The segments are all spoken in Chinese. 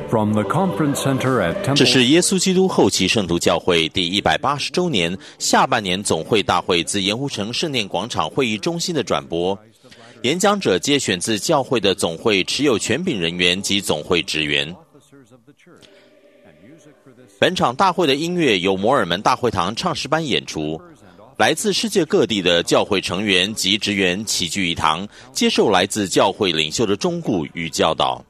From the Conference Center at Temple， 这是耶稣基督后期圣徒教会第180周年下半年总会大会自盐湖城圣殿广场会议中心的转播。演讲者皆选自教会的总会持有权柄人员及总会职员。本场大会的音乐由摩尔门大会堂唱诗班演出，来自世界各地的教会成员及职员齐聚一堂，接受来自教会领袖的忠告与教导。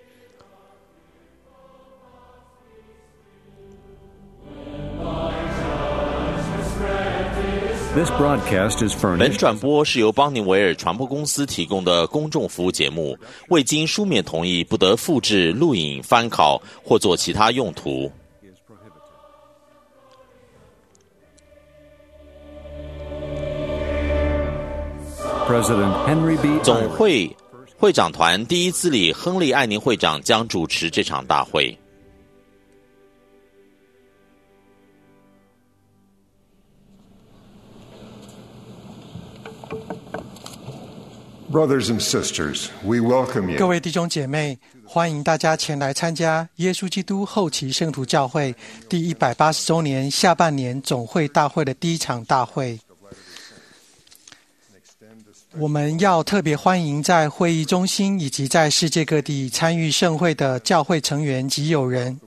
本转播是由邦尼维尔传播公司提供的公众服务节目，未经书面同意不得复制、录影、翻拷或做其他用途。总会会长团第一资理亨利·艾宁会长将主持这场大会。 Brothers and sisters, we welcome you. 各位弟兄姐妹，欢迎大家前来参加耶稣基督后期圣徒教会第180周年下半年总会大会的第一场大会。我们要特别欢迎在会议中心以及在世界各地参与盛会的教会成员及友人。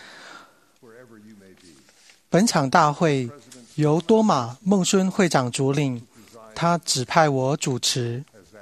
本场大会由多马孟孙会长主领，他指派我主持。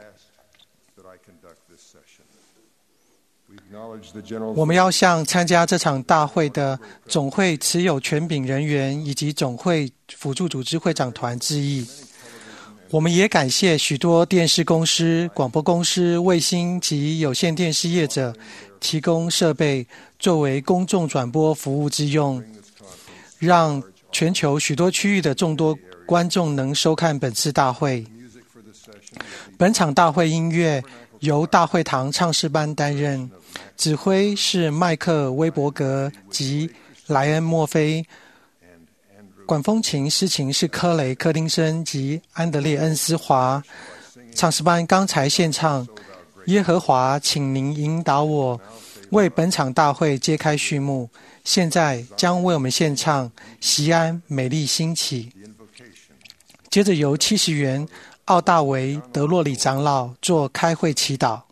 我们要向参加这场大会的总会持有权柄人员以及总会辅助组织会长团致意。我们也感谢许多电视公司、广播公司、卫星及有线电视业者提供设备作为公众转播服务之用，让全球许多区域的众多观众能收看本次大会。本场大会音乐由大会堂唱诗班担任，指挥是麦克·威伯格及莱恩·墨菲，管风琴、诗琴是科雷·柯丁森及安德烈·恩斯华。唱诗班刚才献唱《耶和华，请您引导我》，为本场大会揭开序幕。现在将为我们献唱《锡安美丽兴起》，接着由70元奥大维·德洛里长老做开会祈祷。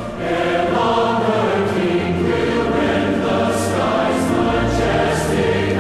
Majestic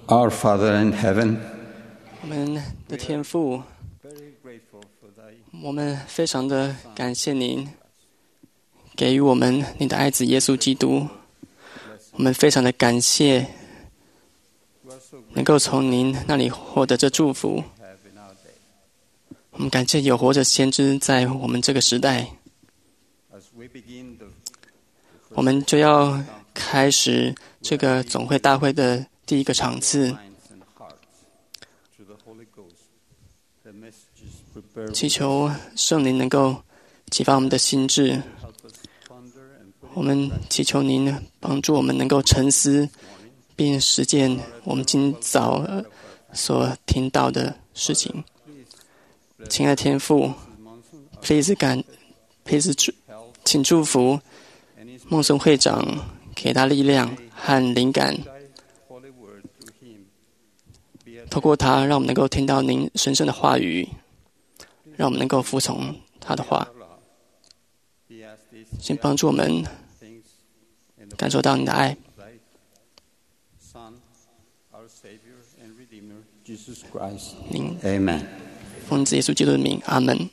Our Father in heaven, 我们的天父，我们非常的感谢您给予我们你的爱子耶稣基督，我们非常的感谢能够从您那里获得这祝福。我们感谢有活着先知在我们这个时代。我们就要开始这个总会大会的第一个场次，祈求圣灵能够启发我们的心智。我们祈求您帮助我们能够沉思并实践我们今早所听到的事情。亲爱的天父 ，please 请祝福孟松会长，给他力量和灵感，透过他，让我们能够听到您神圣的话语，让我们能够服从他的话。请帮助我们感受到你的爱。您 Amen. 奉主耶稣基督的名，阿门。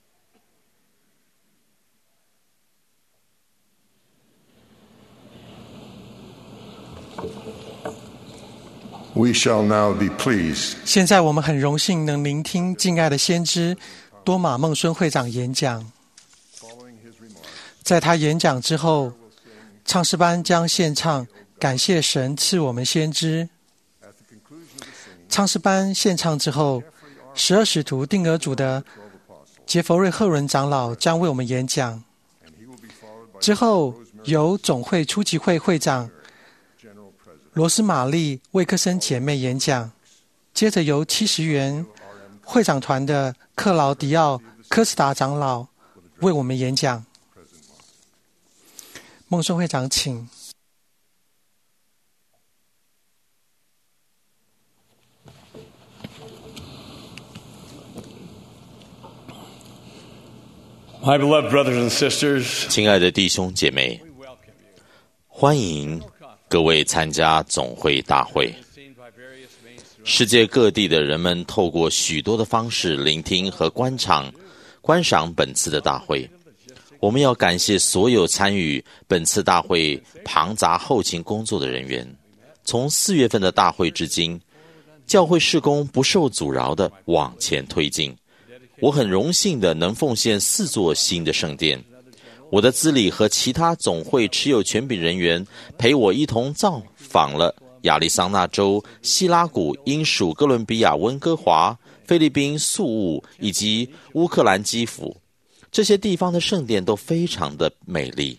We shall now be pleased. 现在我们很荣幸能聆听敬爱的先知多马孟孙会长演讲。在他演讲之后，唱诗班将献唱感谢神赐我们先知。唱诗班献唱之后，12使徒定额组的杰佛瑞·赫伦长老将为我们演讲。之后由总会初级会会长罗斯玛丽·魏克森姐妹演讲，接着由70元会长团的克劳迪奥·科斯达长老为我们演讲。孟孙会长，请。 My beloved brothers and sisters, 亲爱的弟兄姐妹，欢迎各位参加总会大会。世界各地的人们透过许多的方式聆听和观赏本次的大会。我们要感谢所有参与本次大会庞杂后勤工作的人员。从4月份的大会至今，教会事工不受阻挠地往前推进。我很荣幸的能奉献4座新的圣殿。我的资历和其他总会持有权柄人员陪我一同造访了亚利桑那州、希拉谷、英属哥伦比亚、温哥华、菲律宾宿务以及乌克兰基辅。这些地方的圣殿都非常的美丽。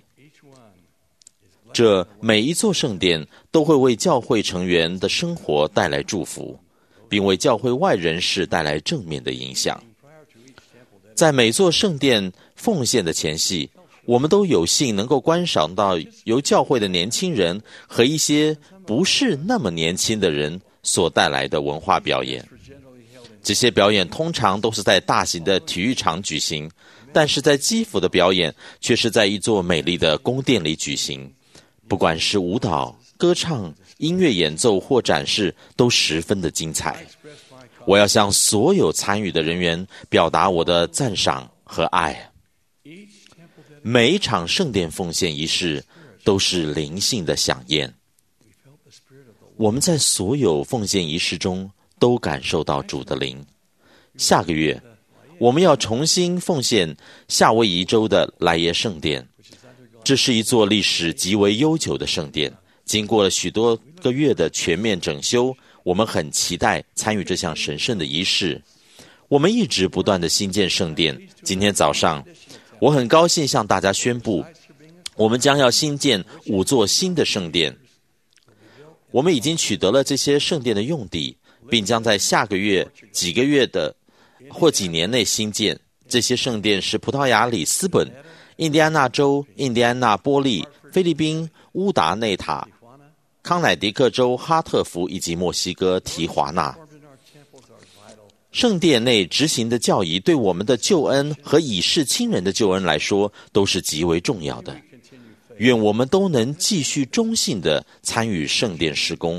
这每一座圣殿都会为教会成员的生活带来祝福，并为教会外人士带来正面的影响。在每座圣殿奉献的前夕，我们都有幸能够观赏到由教会的年轻人和一些不是那么年轻的人所带来的文化表演。这些表演通常都是在大型的体育场举行，但是在基辅的表演却是在一座美丽的宫殿里举行。不管是舞蹈、歌唱、音乐演奏或展示，都十分的精彩。我要向所有参与的人员表达我的赞赏和爱。每一场圣殿奉献仪式都是灵性的飨宴。我们在所有奉献仪式中都感受到主的灵。下个月，我们要重新奉献夏威夷州的莱耶圣殿。这是一座历史极为悠久的圣殿，经过了许多个月的全面整修，我们很期待参与这项神圣的仪式。我们一直不断的新建圣殿。今天早上，我很高兴向大家宣布，我们将要新建5座新的圣殿。我们已经取得了这些圣殿的用地，并将在下个月几个月的或几年内新建。这些圣殿是葡萄牙里斯本、印第安纳州、印第安纳波利、菲律宾乌达内塔、康乃狄克州哈特福以及墨西哥提华纳。圣殿内执行的教义对我们的救恩和已世亲人的救恩来说都是极为重要的。愿我们都能继续忠信地参与圣殿施工，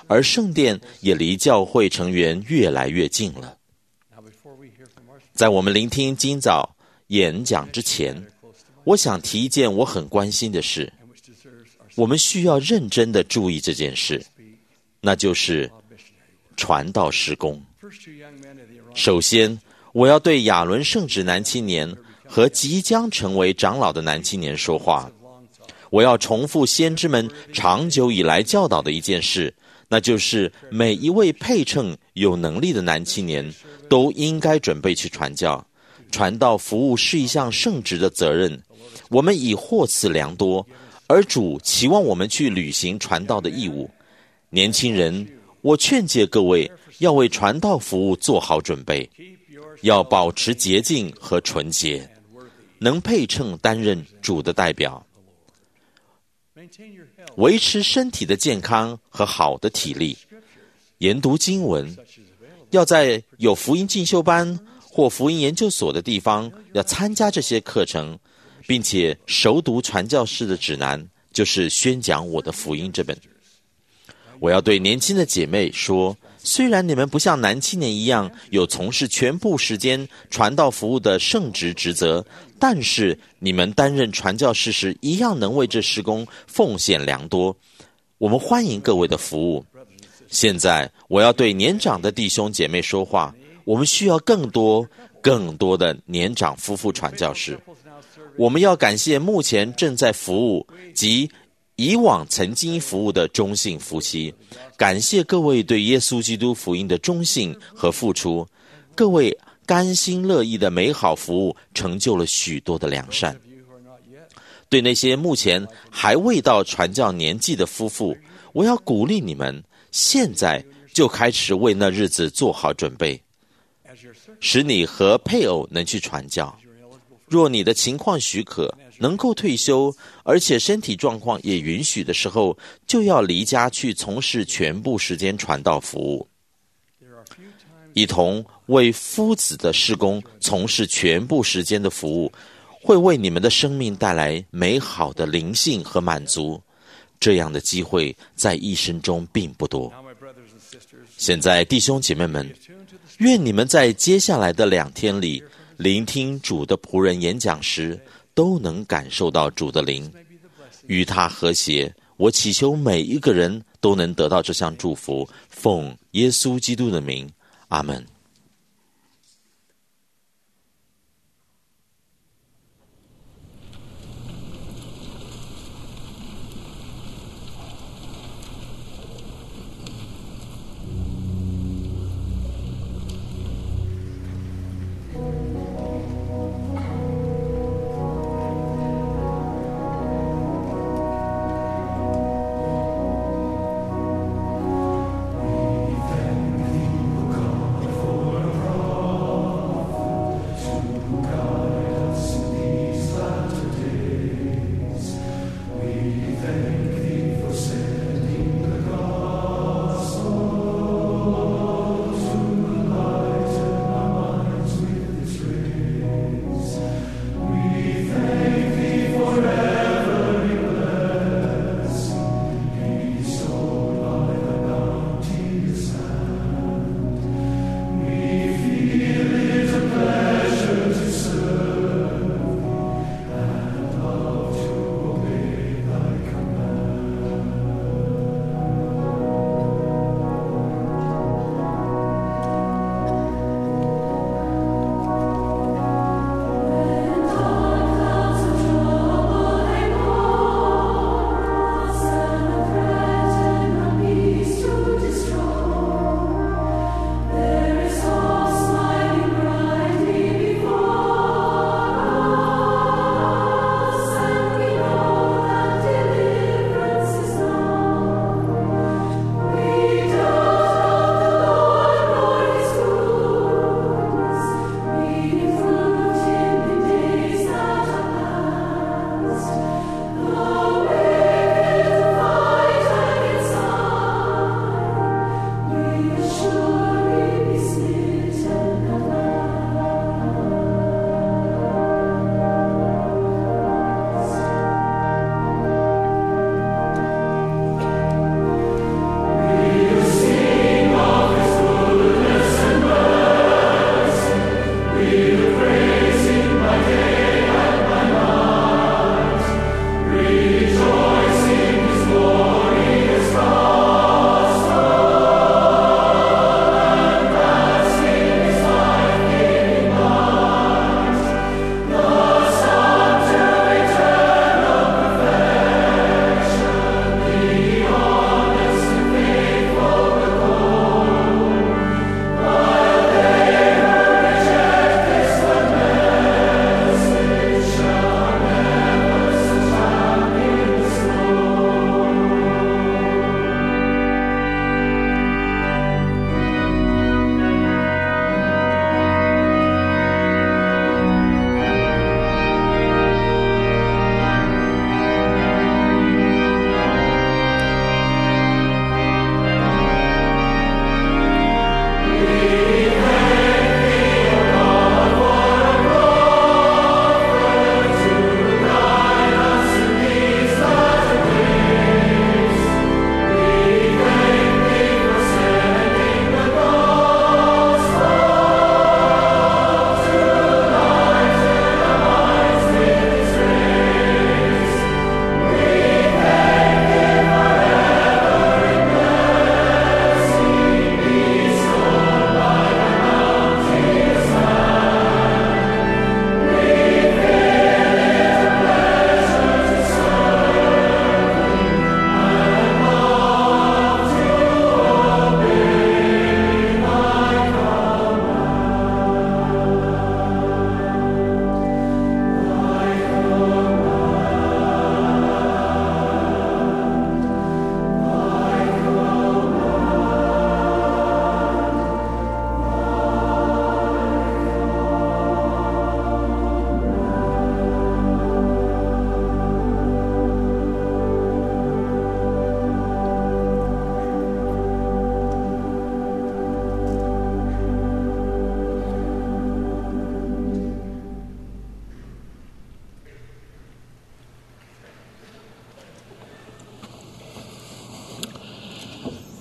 而圣殿也离教会成员越来越近了。在我们聆听今早演讲之前，我想提一件我很关心的事，我们需要认真的注意这件事，那就是传道事工。首先，我要对亚伦圣职男青年和即将成为长老的男青年说话。我要重复先知们长久以来教导的一件事，那就是每一位配称有能力的男青年都应该准备去传教。传道服务是一项圣职的责任，我们已获赐良多，而主期望我们去履行传道的义务。年轻人，我劝诫各位要为传道服务做好准备，要保持洁净和纯洁，能配称担任主的代表，维持身体的健康和好的体力，研读经文，要在有福音进修班或福音研究所的地方要参加这些课程，并且熟读传教士的指南，就是宣讲我的福音这本。我要对年轻的姐妹说，虽然你们不像男青年一样有从事全部时间传道服务的圣职职责，但是你们担任传教士时一样能为这事工奉献良多。我们欢迎各位的服务。现在我要对年长的弟兄姐妹说话，我们需要更多的年长夫妇传教士。我们要感谢目前正在服务及以往曾经服务的忠信夫妻，感谢各位对耶稣基督福音的忠信和付出，各位甘心乐意的美好服务成就了许多的良善。对那些目前还未到传教年纪的夫妇，我要鼓励你们现在就开始为那日子做好准备，使你和配偶能去传教。若你的情况许可，能够退休，而且身体状况也允许的时候，就要离家去从事全部时间传道服务，一同为夫子的事工从事全部时间的服务，会为你们的生命带来美好的灵性和满足。这样的机会在一生中并不多。现在弟兄姐妹们，愿你们在接下来的2天里聆听主的仆人演讲时，都能感受到主的灵，与他和谐。我祈求每一个人都能得到这项祝福，奉耶稣基督的名，阿们。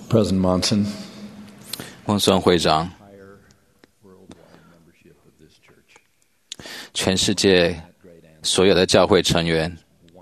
President Monson, 孟孙会长，全世界所有的教会成员，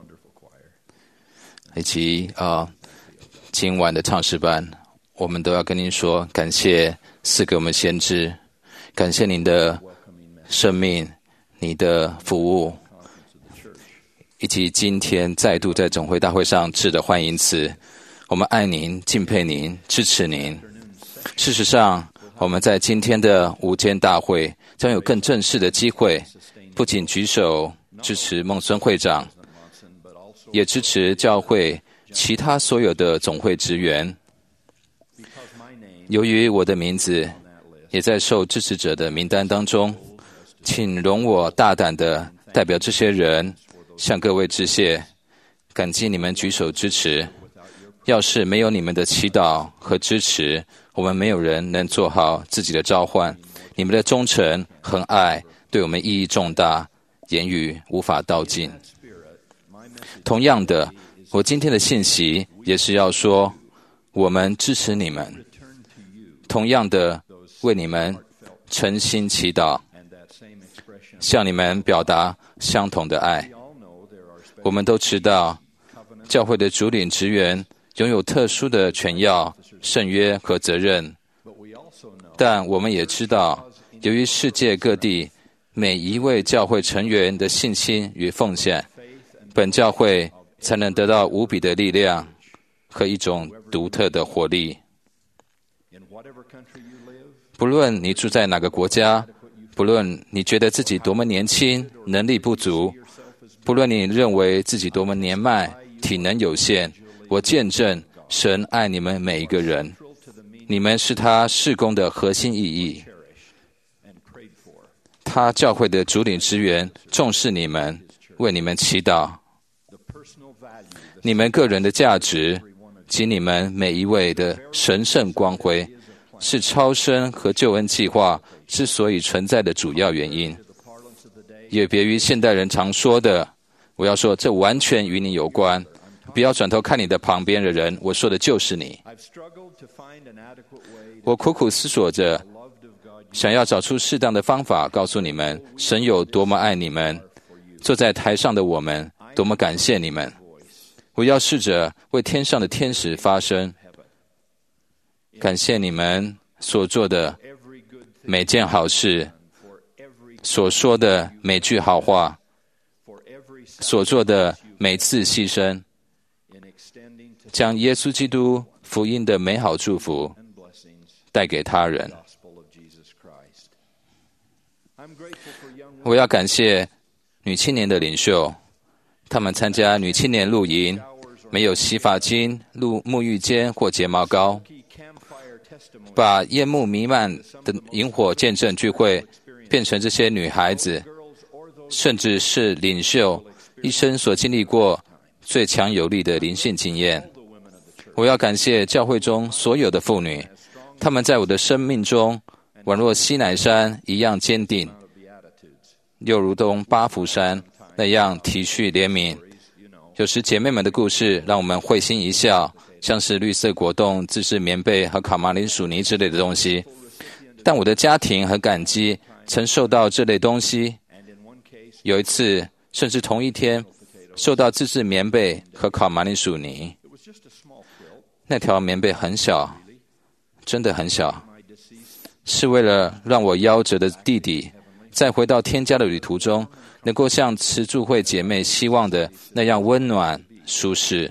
以及今晚的唱诗班，我们都要跟您说，感谢赐给我们先知，感谢您的生命，你的服务，以及今天再度在总会大会上致的欢迎词。我们爱您，敬佩您，支持您。事实上，我们在今天的午间大会将有更正式的机会，不仅举手支持孟孙会长，也支持教会其他所有的总会职员。由于我的名字也在受支持者的名单当中，请容我大胆地代表这些人向各位致谢，感激你们举手支持。要是没有你们的祈祷和支持，我们没有人能做好自己的召唤。你们的忠诚和爱对我们意义重大，言语无法道尽。同样的，我今天的信息也是要说，我们支持你们，同样的为你们诚心祈祷，向你们表达相同的爱。我们都知道，教会的主领职员拥有特殊的权要、圣约和责任，但我们也知道，由于世界各地每一位教会成员的信心与奉献，本教会才能得到无比的力量和一种独特的活力。不论你住在哪个国家，不论你觉得自己多么年轻、能力不足，不论你认为自己多么年迈、体能有限，我见证神爱你们每一个人，你们是他事工的核心意义。他教会的主领职员重视你们，为你们祈祷。你们个人的价值及你们每一位的神圣光辉，是超生和救恩计划之所以存在的主要原因。也别于现代人常说的，我要说这完全与你有关，不要转头看你的旁边的人，我说的就是你。我苦苦思索着，想要找出适当的方法告诉你们，神有多么爱你们，坐在台上的我们多么感谢你们。我要试着为天上的天使发声，感谢你们所做的每件好事，所说的每句好话，所做的每次牺牲，将耶稣基督福音的美好祝福带给他人。我要感谢女青年的领袖，他们参加女青年露营，没有洗发精、沐浴间或睫毛膏，把烟幕弥漫的萤火见证聚会变成这些女孩子，甚至是领袖一生所经历过最强有力的灵性经验。我要感谢教会中所有的妇女，她们在我的生命中宛若西乃山一样坚定，又如同巴福山那样体恤怜悯。有时姐妹们的故事让我们会心一笑，像是绿色果冻、自制棉被和卡马林薯泥之类的东西。但我的家庭和感激曾受到这类东西。有一次，甚至同一天，受到自制棉被和卡马林薯泥。那条棉被很小，真的很小，是为了让我夭折的弟弟在回到天家的旅途中，能够像慈助会姐妹希望的那样温暖舒适。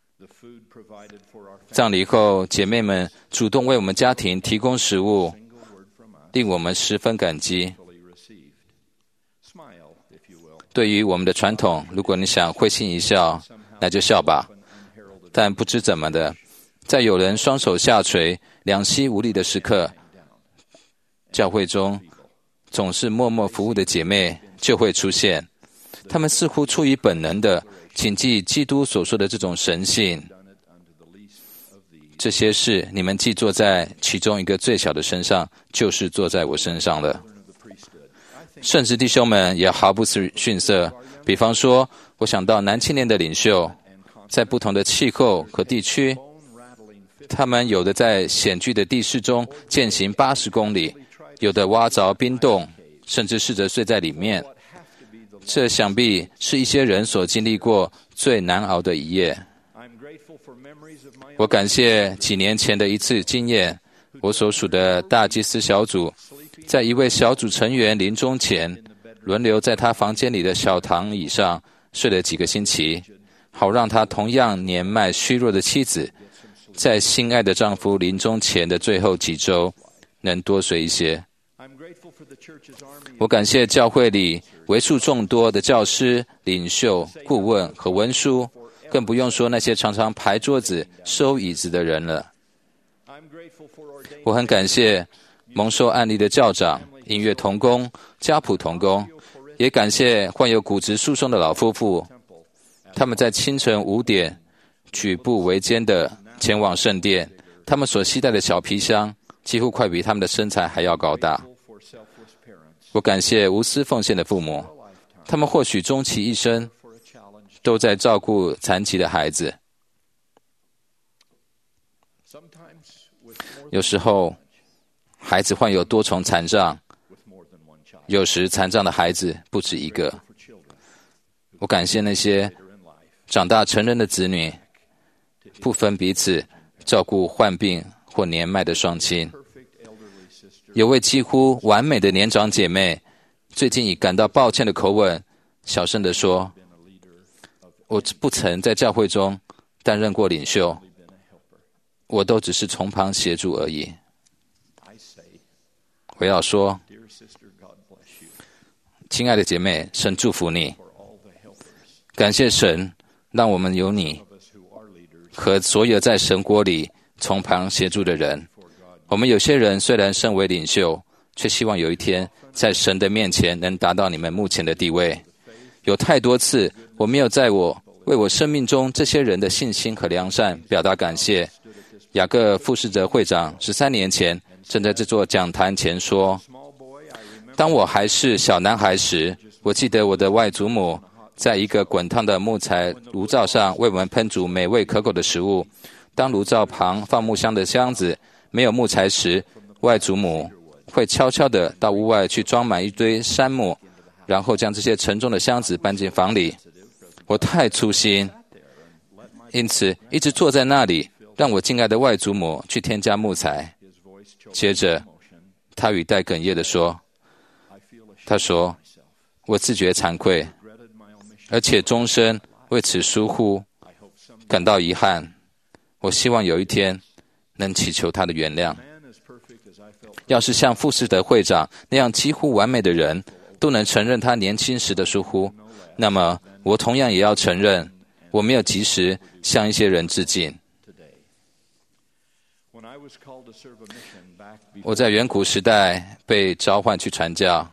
葬礼后，姐妹们主动为我们家庭提供食物，令我们十分感激。对于我们的传统，如果你想会心一笑，那就笑吧。但不知怎么的，在有人双手下垂、两膝无力的时刻，教会中总是默默服务的姐妹就会出现。她们似乎出于本能的谨记基督所说的这种神性。这些事你们既做在其中一个最小的身上，就是做在我身上了。圣职弟兄们也毫不逊色。比方说，我想到男青年的领袖，在不同的气候和地区， 他们有的在险峻的地势中践行80公里，有的挖凿冰洞，甚至试着睡在里面。这想必是一些人所经历过最难熬的一夜。我感谢几年前的一次经验，我所属的大祭司小组，在一位小组成员临终前，轮流在他房间里的小躺椅上睡了几个星期，好让他同样年迈虚弱的妻子，在心爱的丈夫临终前的最后几周，能多睡一些。我感谢教会里为数众多的教师、领袖、顾问和文书，更不用说那些常常排桌子、收椅子的人了。我很感谢蒙受案例的教长、音乐同工、家谱同工，也感谢患有骨质疏松的老夫妇。他们在清晨5点举步维艰地前往圣殿，他们所携带的小皮箱几乎快比他们的身材还要高大。我感谢无私奉献的父母，他们或许终其一生都在照顾残疾的孩子。有时候孩子患有多重残障，有时残障的孩子不止一个。我感谢那些长大成人的子女，不分彼此照顾患病或年迈的双亲。有位几乎完美的年长姐妹，最近以感到抱歉的口吻小声地说，我不曾在教会中担任过领袖，我都只是从旁协助而已。我要说，亲爱的姐妹，神祝福你，感谢神让我们有你和所有在神国里从旁协助的人。我们有些人虽然身为领袖，却希望有一天在神的面前能达到你们目前的地位。有太多次我没有为我生命中这些人的信心和良善表达感谢。雅各傅士哲会长13年前正在这座讲坛前说，当我还是小男孩时，我记得我的外祖母在一个滚烫的木材炉灶上为我们烹煮美味可口的食物。当炉灶旁放木箱的箱子没有木材时，外祖母会悄悄地到屋外去装满一堆杉木，然后将这些沉重的箱子搬进房里。我太粗心，因此一直坐在那里，让我敬爱的外祖母去添加木材。接着他语带哽咽地说，他说，我自觉惭愧，而且终身为此疏忽感到遗憾。我希望有一天能祈求他的原谅。要是像傅士德会长那样几乎完美的人都能承认他年轻时的疏忽，那么我同样也要承认我没有及时向一些人致敬。我在远古时代被召唤去传教，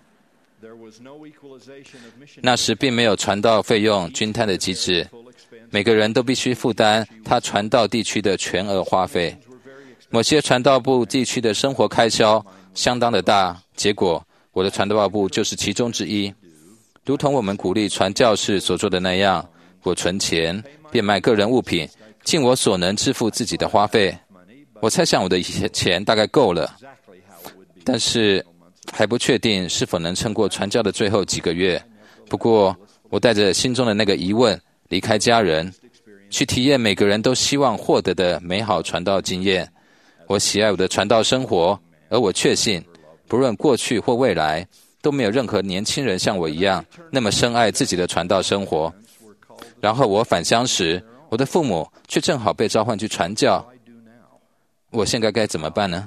那时并没有传道费用均摊的机制，每个人都必须负担他传道地区的全额花费。某些传道部地区的生活开销相当的大，结果我的传道部就是其中之一。如同我们鼓励传教士所做的那样，我存钱，变卖个人物品，尽我所能支付自己的花费。我猜想我的钱大概够了，但是还不确定是否能撑过传教的最后几个月。不过我带着心中的那个疑问离开家人，去体验每个人都希望获得的美好传道经验。我喜爱我的传道生活，而我确信不论过去或未来都没有任何年轻人像我一样那么深爱自己的传道生活。然后我返乡时，我的父母却正好被召唤去传教。我现在该怎么办呢？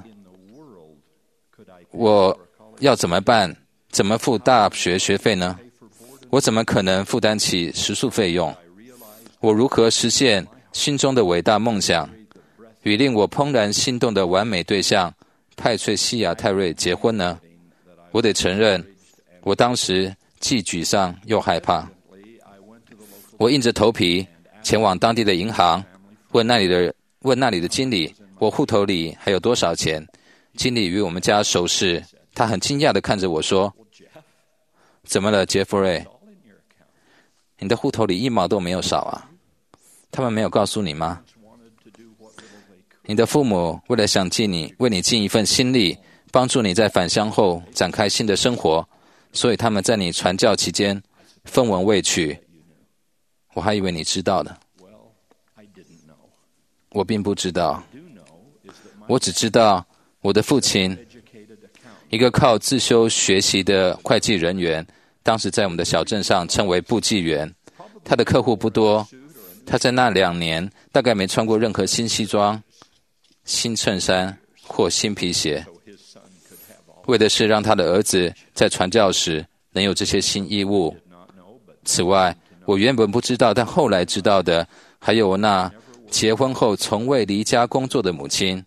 我要怎么办？怎么付大学学费呢？我怎么可能负担起食宿费用？我如何实现心中的伟大梦想，与令我怦然心动的完美对象派翠西亚·泰瑞结婚呢？我得承认，我当时既沮丧又害怕。我硬着头皮前往当地的银行，问那里的经理，我户头里还有多少钱。经理与我们家熟识，他很惊讶地看着我说，怎么了，杰弗瑞？你的户头里1毛都没有少啊？他们没有告诉你吗？ 你的父母为了想为你尽一份心力，帮助你在返乡后展开新的生活，所以他们在你传教期间分文未取。我还以为你知道呢。我并不知道，我只知道我的父亲，一个靠自修学习的会计人员，当时在我们的小镇上称为部记员。他的客户不多，他在那2年大概没穿过任何新西装、新衬衫或新皮鞋，为的是让他的儿子在传教时能有这些新衣物。此外，我原本不知道，但后来知道的，还有我那结婚后从未离家工作的母亲，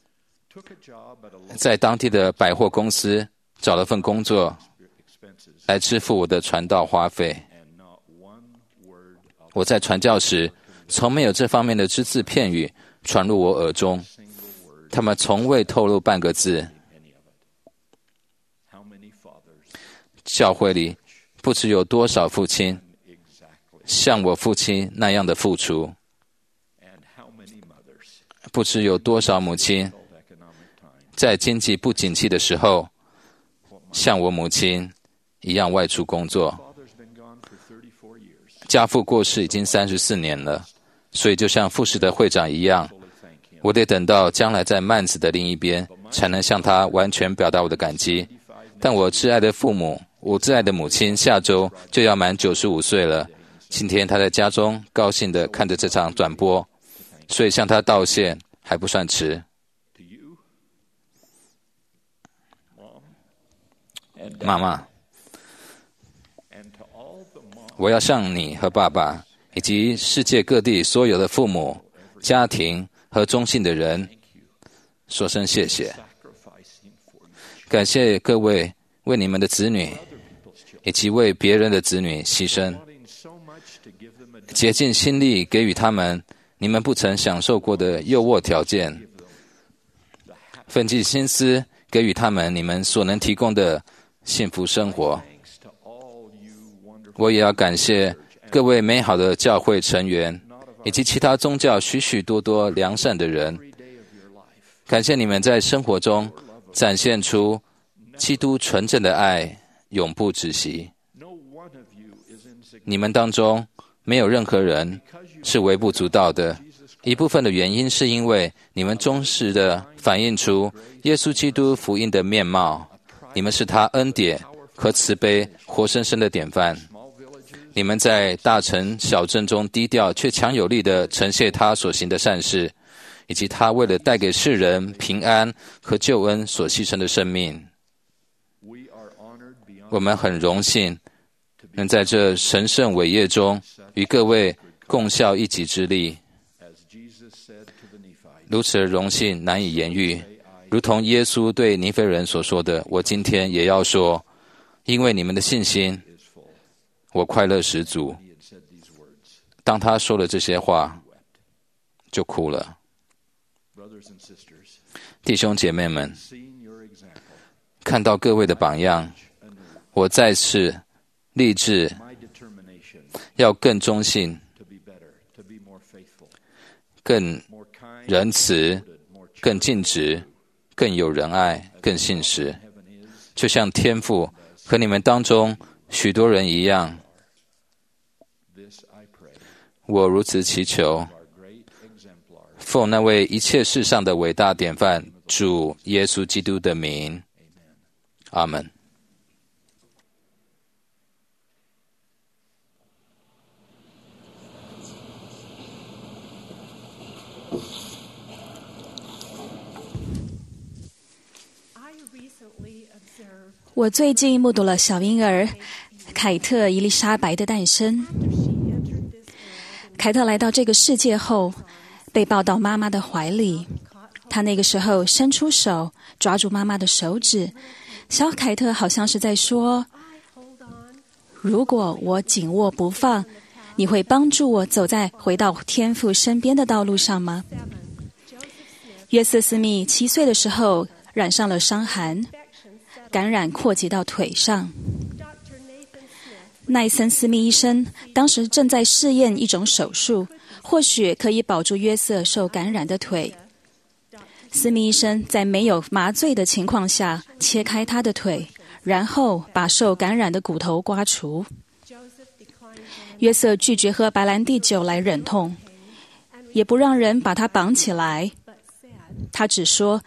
在当地的百货公司找了份工作，来支付我的传道花费。我在传教时，从没有这方面的只字片语传入我耳中，他们从未透露半个字。教会里不知有多少父亲像我父亲那样的付出，不知有多少母亲在经济不景气的时候像我母亲一样外出工作。家父过世已经34年了，所以就像副使的会长一样，我得等到将来在幔子的另一边，才能向他完全表达我的感激。但我挚爱的父母，我挚爱的母亲下周就要满95岁了。今天她在家中高兴地看着这场转播，所以向她道谢还不算迟。妈妈，我要向你和爸爸以及世界各地所有的父母、家庭和忠信的人说声谢谢。感谢各位为你们的子女以及为别人的子女牺牲，竭尽心力给予他们你们不曾享受过的优渥条件，奋尽心思给予他们你们所能提供的幸福生活。我也要感谢各位美好的教会成员以及其他宗教许许多多良善的人，感谢你们在生活中展现出基督纯正的爱，永不止息。你们当中没有任何人是微不足道的，一部分的原因是因为你们忠实地反映出耶稣基督福音的面貌，你们是他恩典和慈悲活生生的典范。你们在大城小镇中低调却强有力地呈现他所行的善事，以及他为了带给世人平安和救恩所牺牲的生命。我们很荣幸能在这神圣伟业中与各位共效一己之力，如此的荣幸难以言喻，如同耶稣对尼非人所说的，我今天也要说，因为你们的信心，我快乐十足。当他说了这些话，就哭了。弟兄姐妹们，看到各位的榜样，我再次立志要更忠信、更仁慈、更尽职、更有仁爱、更信实，就像天父和你们当中许多人一样。我如此祈求，奉那位一切世上的伟大典范主耶稣基督的名，阿们。 我最近目睹了小婴儿凯特·伊丽莎白的诞生。凯特来到这个世界后，被抱到妈妈的怀里。她那个时候伸出手抓住妈妈的手指，小凯特好像是在说：如果我紧握不放，你会帮助我走在回到天父身边的道路上吗？约瑟斯密7岁的时候染上了伤寒，感染扩及到腿上。奈森斯密医生当时正在试验一种手术，或许可以保住约瑟受感染的腿。 斯密医生在没有麻醉的情况下切开他的腿，然后把受感染的骨头刮除。约瑟拒绝喝白兰地酒来忍痛，也不让人把他绑起来。他只说，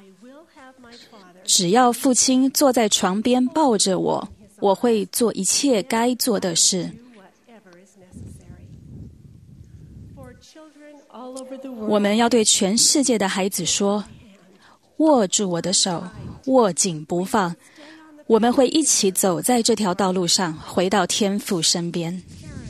只要父亲坐在床边抱着我，我会做一切该做的事。我们要对全世界的孩子说，握住我的手，握紧不放，我们会一起走在这条道路上，回到天父身边。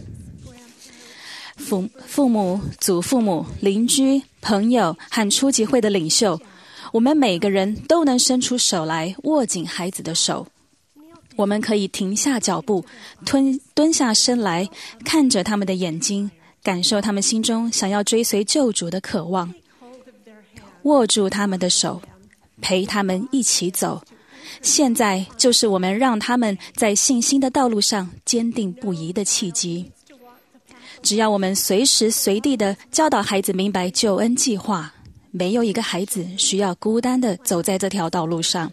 父母、祖父母、邻居、朋友和初级会的领袖，我们每个人都能伸出手来握紧孩子的手。我们可以停下脚步，蹲下身来，看着他们的眼睛，感受他们心中想要追随救主的渴望，握住他们的手，陪他们一起走。现在就是我们让他们在信心的道路上坚定不移的契机。只要我们随时随地的教导孩子明白救恩计划，没有一个孩子需要孤单的走在这条道路上。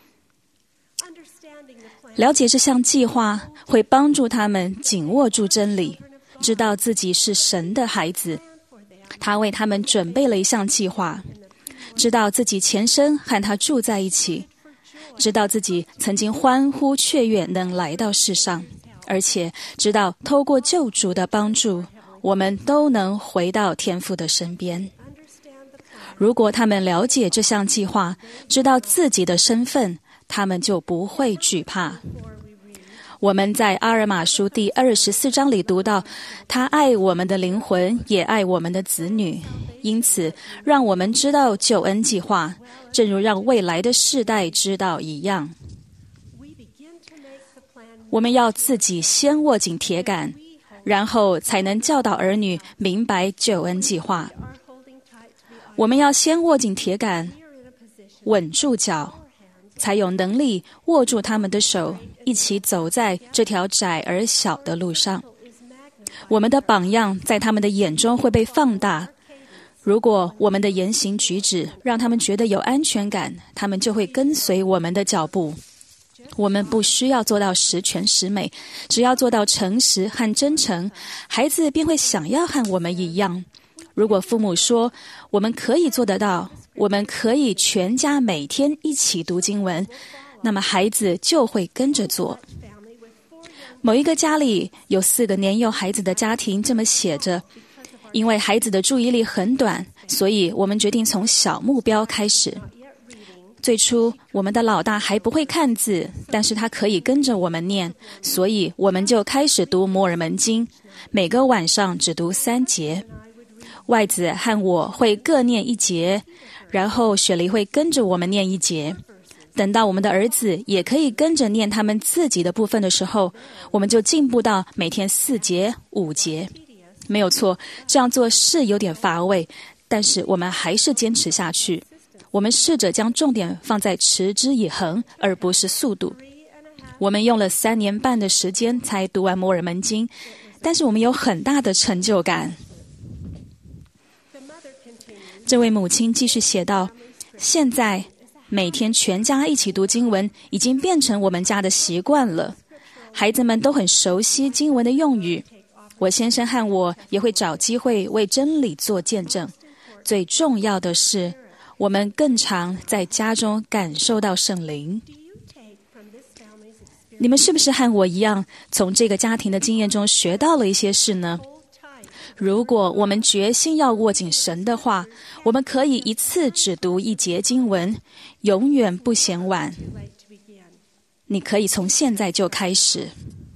了解这项计划会帮助他们紧握住真理，知道自己是神的孩子，他为他们准备了一项计划，知道自己前生和他住在一起，知道自己曾经欢呼雀跃能来到世上，而且知道透过救主的帮助，我们都能回到天父的身边。如果他们了解这项计划，知道自己的身份，他们就不会惧怕。我们在阿尔玛书第24章里读到，他爱我们的灵魂，也爱我们的子女，因此让我们知道救恩计划，正如让未来的世代知道一样。我们要自己先握紧铁杆，然后才能教导儿女明白救恩计划。我们要先握紧铁杆，稳住脚，才有能力握住他们的手，一起走在这条窄而小的路上。我们的榜样在他们的眼中会被放大。如果我们的言行举止让他们觉得有安全感，他们就会跟随我们的脚步。我们不需要做到十全十美，只要做到诚实和真诚，孩子便会想要和我们一样。如果父母说我们可以做得到，我们可以全家每天一起读经文，那么孩子就会跟着做。某一个家里有4个年幼孩子的家庭这么写着，因为孩子的注意力很短，所以我们决定从小目标开始。最初我们的老大还不会看字，但是他可以跟着我们念，所以我们就开始读摩尔门经，每个晚上只读3节。外子和我会各念1节，然后雪梨会跟着我们念1节。等到我们的儿子也可以跟着念他们自己的部分的时候，我们就进步到每天4节、5节。没有错，这样做是有点乏味，但是我们还是坚持下去。我们试着将重点放在持之以恒，而不是速度。我们用了3年半的时间才读完摩尔门经，但是我们有很大的成就感。这位母亲继续写道，现在每天全家一起读经文已经变成我们家的习惯了，孩子们都很熟悉经文的用语，我先生和我也会找机会为真理做见证。最重要的是，我们更常在家中感受到圣灵。你们是不是和我一样，从这个家庭的经验中学到了一些事呢？如果我们决心要握紧神的话，我们可以一次只读1节经文，永远不嫌晚。你可以从现在就开始。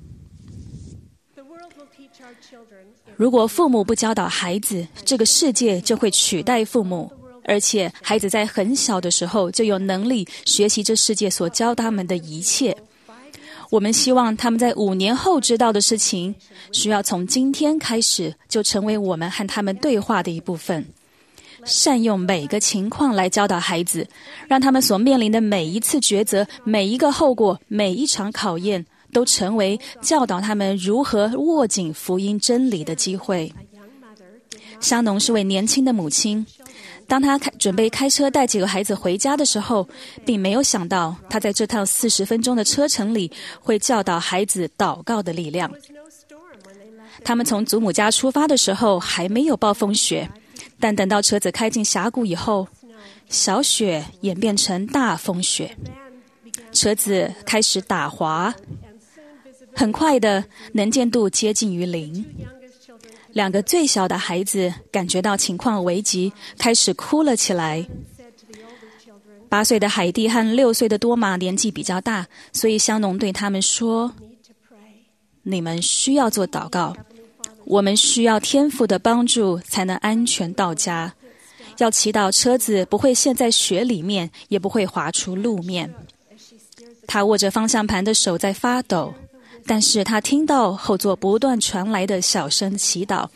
如果父母不教导孩子，这个世界就会取代父母，而且孩子在很小的时候就有能力学习这世界所教他们的一切。我们希望他们在5年后知道的事情，需要从今天开始就成为我们和他们对话的一部分。善用每个情况来教导孩子，让他们所面临的每一次抉择、每一个后果、每一场考验，都成为教导他们如何握紧福音真理的机会。香农是位年轻的母亲， 当他准备开车带几个孩子回家的时候，并没有想到他在这趟40分钟的车程里会教导孩子祷告的力量。他们从祖母家出发的时候还没有暴风雪，但等到车子开进峡谷以后，小雪演变成大风雪，车子开始打滑，很快的能见度接近于0。2个最小的孩子感觉到情况危急，开始哭了起来。8岁的海蒂和6岁的多玛年纪比较大，所以香农对他们说：你们需要做祷告，我们需要天父的帮助才能安全到家，要祈祷车子不会陷在雪里面，也不会滑出路面。他握着方向盘的手在发抖，但是他听到后座不断传来的小声祈祷：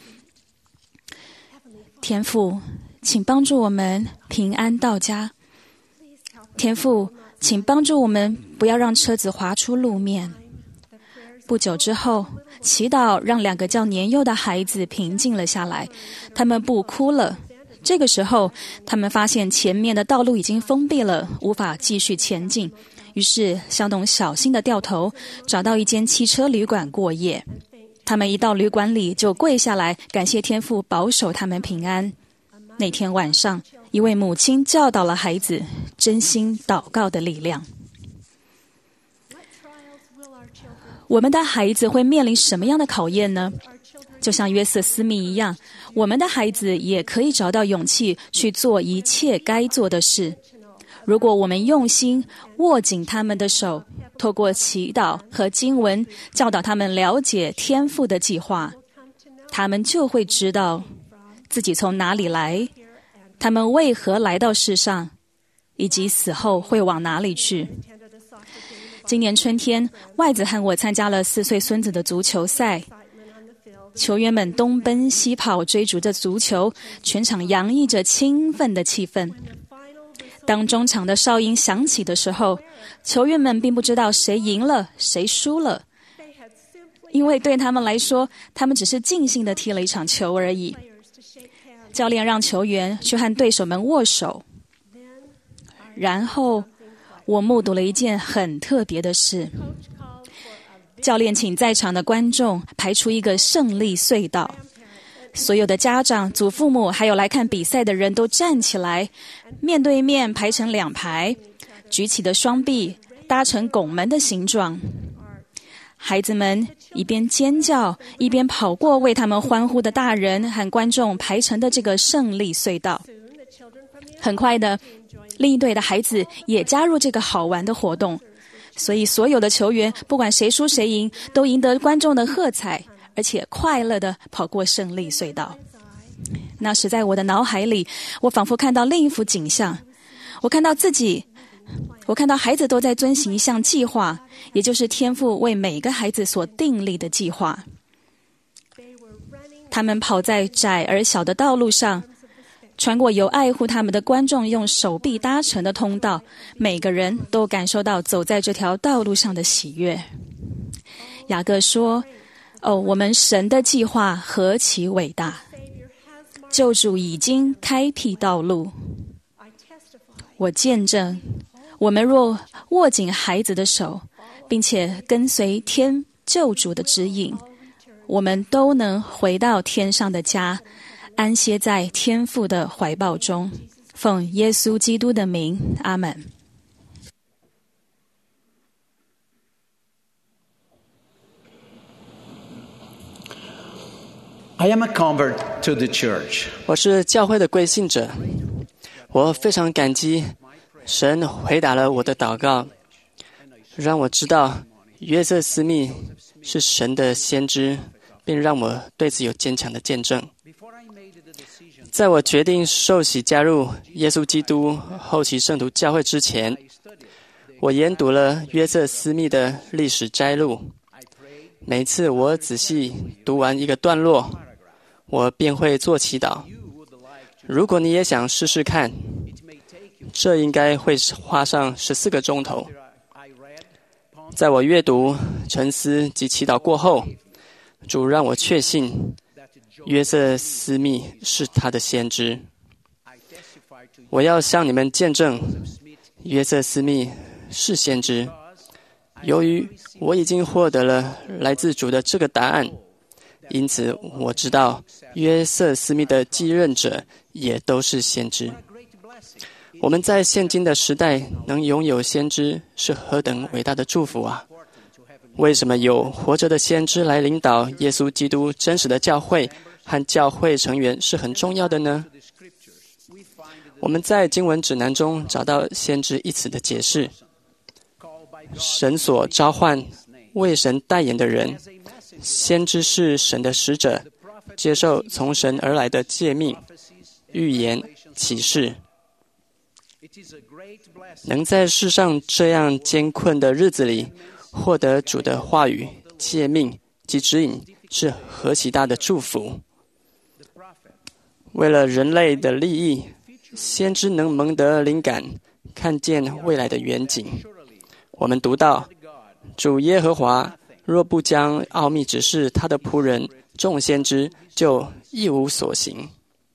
天父，请帮助我们平安到家。天父，请帮助我们不要让车子滑出路面。不久之后，祈祷让2个较年幼的孩子平静了下来，他们不哭了。这个时候，他们发现前面的道路已经封闭了，无法继续前进。于是，香农小心地掉头，找到一间汽车旅馆过夜。他们一到旅馆里就跪下来，感谢天父保守他们平安。那天晚上，一位母亲教导了孩子真心祷告的力量。我们的孩子会面临什么样的考验呢？就像约瑟斯密一样，我们的孩子也可以找到勇气去做一切该做的事。如果我们用心握紧他们的手，透过祈祷和经文教导他们了解天父的计划，他们就会知道自己从哪里来，他们为何来到世上，以及死后会往哪里去。今年春天，外子和我参加了4岁孙子的足球赛，球员们东奔西跑追逐着足球，全场洋溢着兴奋的气氛。当中场的哨音响起的时候，球员们并不知道谁赢了谁输了，因为对他们来说，他们只是尽兴地踢了一场球而已。教练让球员去和对手们握手，然后我目睹了一件很特别的事。教练请在场的观众排出一个胜利隧道，所有的家长、祖父母还有来看比赛的人都站起来，面对面排成2排，举起的双臂搭成拱门的形状。孩子们一边尖叫，一边跑过为他们欢呼的大人和观众排成的这个胜利隧道。很快的，另一队的孩子也加入这个好玩的活动，所以所有的球员不管谁输谁赢，都赢得观众的喝彩，而且快乐地跑过胜利隧道。那时在我的脑海里，我仿佛看到另一幅景象，我看到孩子都在遵行一项计划，也就是天父为每个孩子所订立的计划。他们跑在窄而小的道路上，穿过有爱护他们的观众用手臂搭成的通道，每个人都感受到走在这条道路上的喜悦。雅各说：我们神的计划何其伟大！救主已经开辟道路。我见证，我们若握紧孩子的手，并且跟随天救主的指引，我们都能回到天上的家，安歇在天父的怀抱中。奉耶稣基督的名，阿们。 I am a convert to the church. 我是教会的归信者，我非常感激神回答了我的祷告，让我知道约瑟斯密是神的先知，并让我对此有坚强的见证。在我决定受洗加入耶稣基督后期圣徒教会之前，我研读了约瑟斯密的历史摘录。每次我仔细读完一个段落，我便会做祈祷。如果你也想试试看，这应该会花上14个钟头。在我阅读、沉思及祈祷过后，主让我确信约瑟斯密是他的先知。 我要向你们见证，约瑟斯密是先知。由于我已经获得了来自主的这个答案，因此我知道约瑟斯密的继任者也都是先知。我们在现今的时代能拥有先知，是何等伟大的祝福啊！为什么有活着的先知来领导耶稣基督真实的教会和教会成员是很重要的呢？我们在经文指南中找到先知一词的解释：神所召唤为神代言的人，先知是神的使者，接受从神而来的诫命、预言、启示。能在世上这样艰困的日子里获得主的话语、诫命及指引，是何其大的祝福！为了人类的利益，先知能蒙得灵感，看见未来的远景。我们读到，主耶和华若不将奥秘指示他的仆人众先知，就一无所行。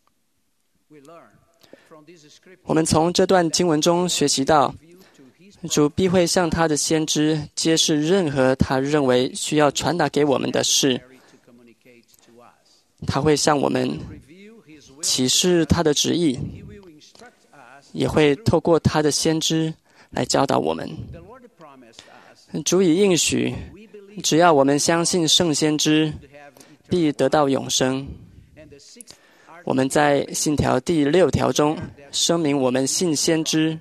我们从这段经文中学习到，主必会向他的先知揭示任何他认为需要传达给我们的事。他会向我们启示他的旨意，也会透过他的先知来教导我们。主已应许，只要我们相信圣先知，必得到永生。我们在信条第6条中声明，我们信先知。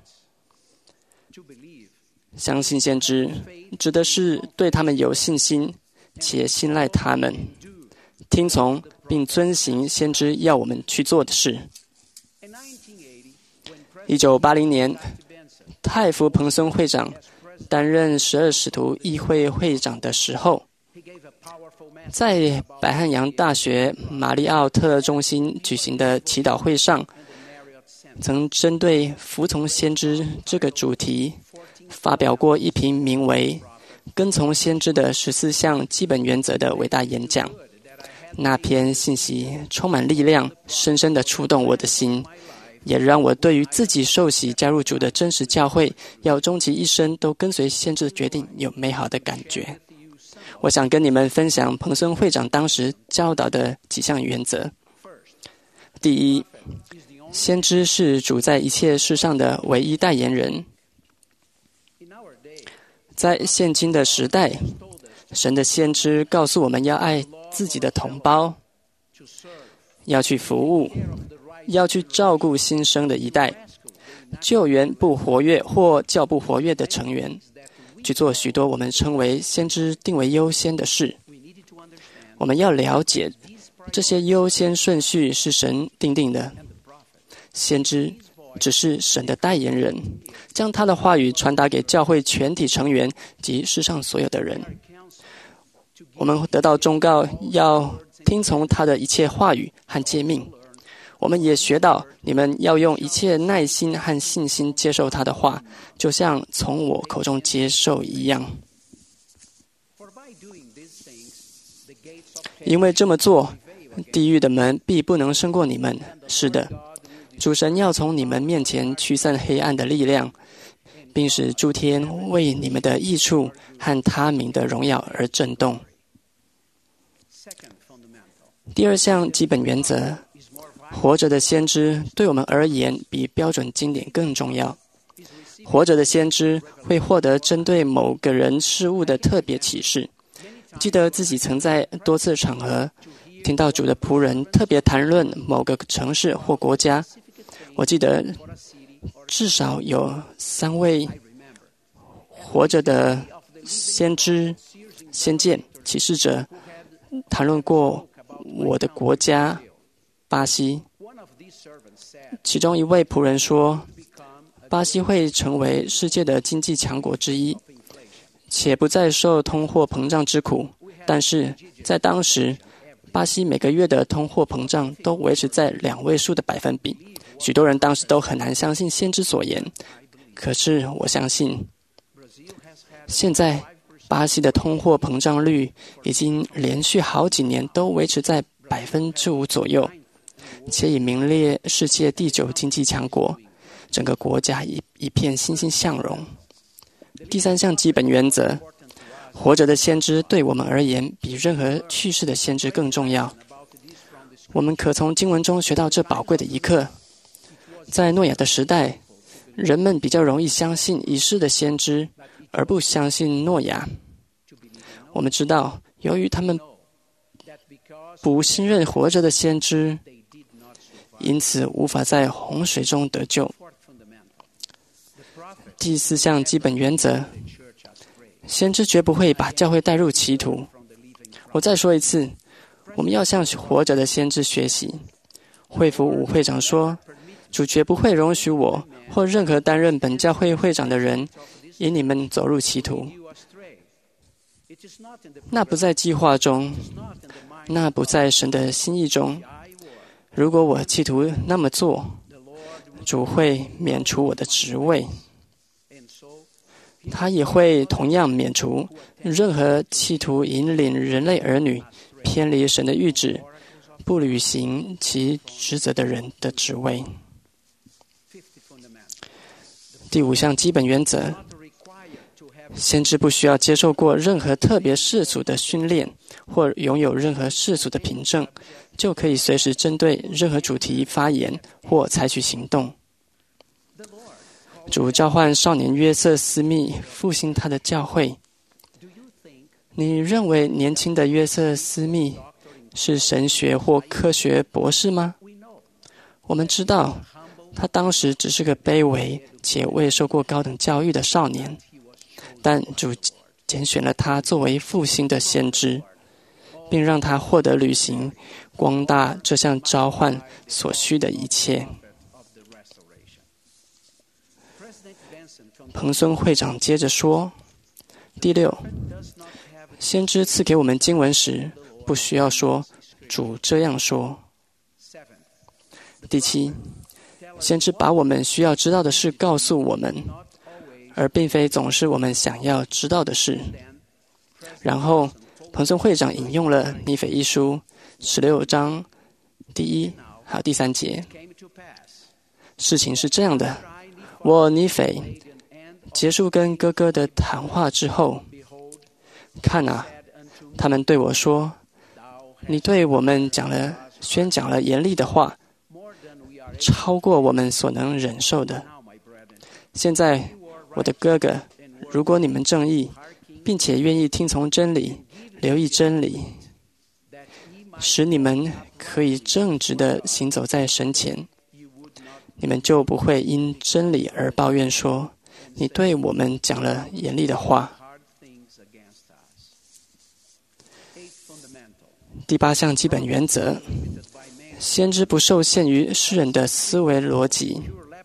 相信先知指的是对他们有信心，且信赖他们，听从并遵行先知要我们去做的事。1980年，泰福彭松会长担任12使徒议会会长的时候，在百汉洋大学马里奥特中心举行的祈祷会上，曾针对服从先知这个主题发表过一篇名为《跟从先知的14项基本原则》的伟大演讲。那篇信息充满力量，深深地触动我的心，也让我对于自己受洗加入主的真实教会，要终其一生都跟随先知的决定有美好的感觉。我想跟你们分享彭森会长当时教导的几项原则。第一，先知是主在一切事上的唯一代言人。在现今的时代，神的先知告诉我们要爱自己的同胞，要去服务，要去照顾新生的一代，救援不活跃或较不活跃的成员，去做许多我们称为先知定为优先的事。我们要了解这些优先顺序是神定定的，先知只是神的代言人，将他的话语传达给教会全体成员及世上所有的人。我们得到忠告，要听从他的一切话语和诫命。我们也学到，你们要用一切耐心和信心接受他的话，就像从我口中接受一样。因为这么做，地狱的门必不能胜过你们。是的，主神要从你们面前驱散黑暗的力量，并使诸天为你们的益处和他名的荣耀而震动。第二项基本原则，活着的先知对我们而言比标准经典更重要。活着的先知会获得针对某个人事物的特别启示。记得自己曾在多次场合听到主的仆人特别谈论某个城市或国家。我记得至少有3位活着的先知、先见、启示者谈论过我的国家巴西。其中一位仆人说，巴西会成为世界的经济强国之一，且不再受通货膨胀之苦。但是在当时，巴西每个月的通货膨胀都维持在2位数的百分比。许多人当时都很难相信先知所言。可是我相信，现在巴西的通货膨胀率已经连续好几年都维持在5%左右，且已名列世界第9经济强国。 整个国家一片欣欣向荣。第三项基本原则，活着的先知对我们而言比任何去世的先知更重要。我们可从经文中学到这宝贵的一课。在诺亚的时代，人们比较容易相信已逝的先知，而不相信诺亚。我们知道，由于他们不信任活着的先知，因此无法在洪水中得救。第四项基本原则，先知绝不会把教会带入歧途。我再说一次，我们要向活着的先知学习。会服武会长说，主绝不会容许我或任何担任本教会会长的人引你们走入歧途。那不在计划中，那不在神的心意中。如果我企图那么做，主会免除我的职位。他也会同样免除任何企图引领人类儿女偏离神的谕旨、不履行其职责的人的职位。第五项基本原则，先知不需要接受过任何特别世俗的训练，或拥有任何世俗的凭证，就可以随时针对任何主题发言或采取行动。主召唤少年约瑟斯密复兴他的教会。你认为年轻的约瑟斯密是神学或科学博士吗？我们知道，他当时只是个卑微且未受过高等教育的少年，但主拣选了他作为复兴的先知，并让他获得履行光大这项召唤所需的一切。彭孙会长接着说，第六，先知赐给我们经文时，不需要说主这样说。第七，先知把我们需要知道的事告诉我们，而并非总是我们想要知道的事。然后彭孙会长引用了尼腓一书16章第1还有第3节。事情是这样的，我尼腓结束跟哥哥的谈话之后，看啊，他们对我说，你对我们宣讲了严厉的话，超过我们所能忍受的。现在我的哥哥，如果你们正义，并且愿意听从真理，留意真理，使你们可以正直地行走在神前，你们就不会因真理而抱怨说，你对我们讲了严厉的话。第8项基本原则，先知不受限于世人的思维逻辑。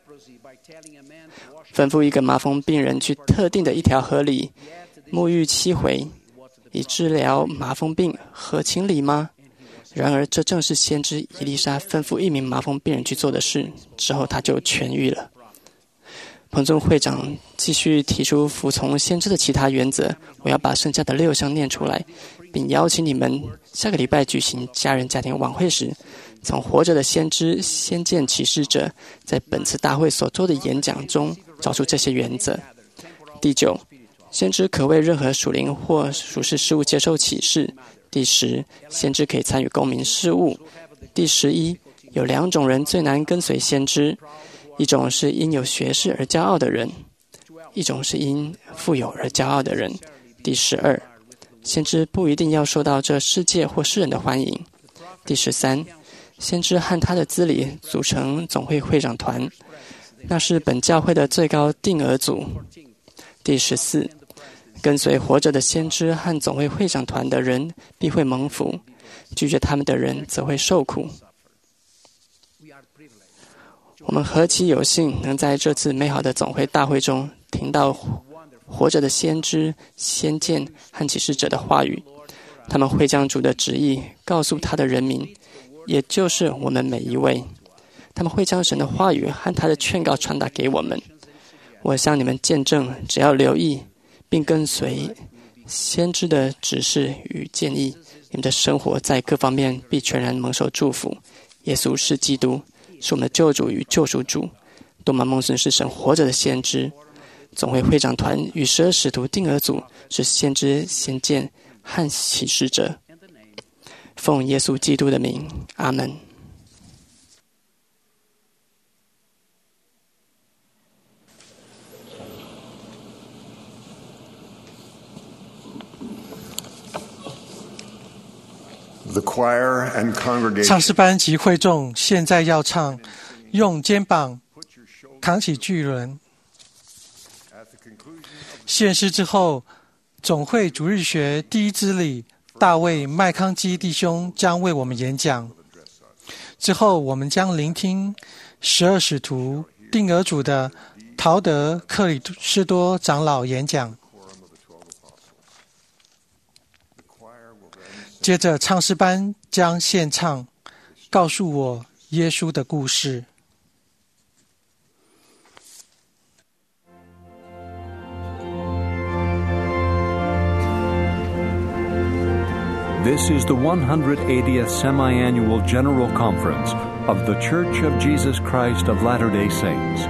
吩咐一个麻风病人去特定的一条河里沐浴7回，以治疗麻风病，合情理吗？然而这正是先知以利沙吩咐一名麻风病人去做的事，之后他就痊愈了。彭尊会长继续提出服从先知的其他原则，我要把剩下的6项念出来，并邀请你们下个礼拜举行家庭晚会时，从活着的先知先见启示者在本次大会所做的演讲中找出这些原则。第9，先知可为任何属灵或属世事务接受启示。第10，先知可以参与公民事务。第11，有2种人最难跟随先知，一种是因有学识而骄傲的人，一种是因富有而骄傲的人。第12，先知不一定要受到这世界或世人的欢迎。第13，先知和他的资理组成总会会长团，那是本教会的最高定额组。第14，跟随活着的先知和总会会长团的人必会蒙福，拒绝他们的人则会受苦。我们何其有幸能在这次美好的总会大会中听到活着的先知、先见和启示者的话语，他们会将主的旨意告诉他的人民，也就是我们每一位。他们会将神的话语和他的劝告传达给我们。我向你们见证，只要留意并跟随先知的指示与建议，你们的生活在各方面必全然蒙受祝福。耶稣是基督，是我们的救主与救赎主， 多马蒙森是神活着的先知，总会会长团与12使徒定额组是先知、先见和启示者。奉耶稣基督的名，阿门。 唱诗班及会众现在要唱《用肩膀扛起巨轮》。献诗之后，总会主日学第一支理大卫麦康基弟兄将为我们演讲。之后，我们将聆听12使徒定额组的陶德克里斯多长老演讲。接着，唱诗班将献唱《告诉我耶稣的故事》。 This is the 180th Semi-Annual General Conference of The Church of Jesus Christ of Latter-day Saints.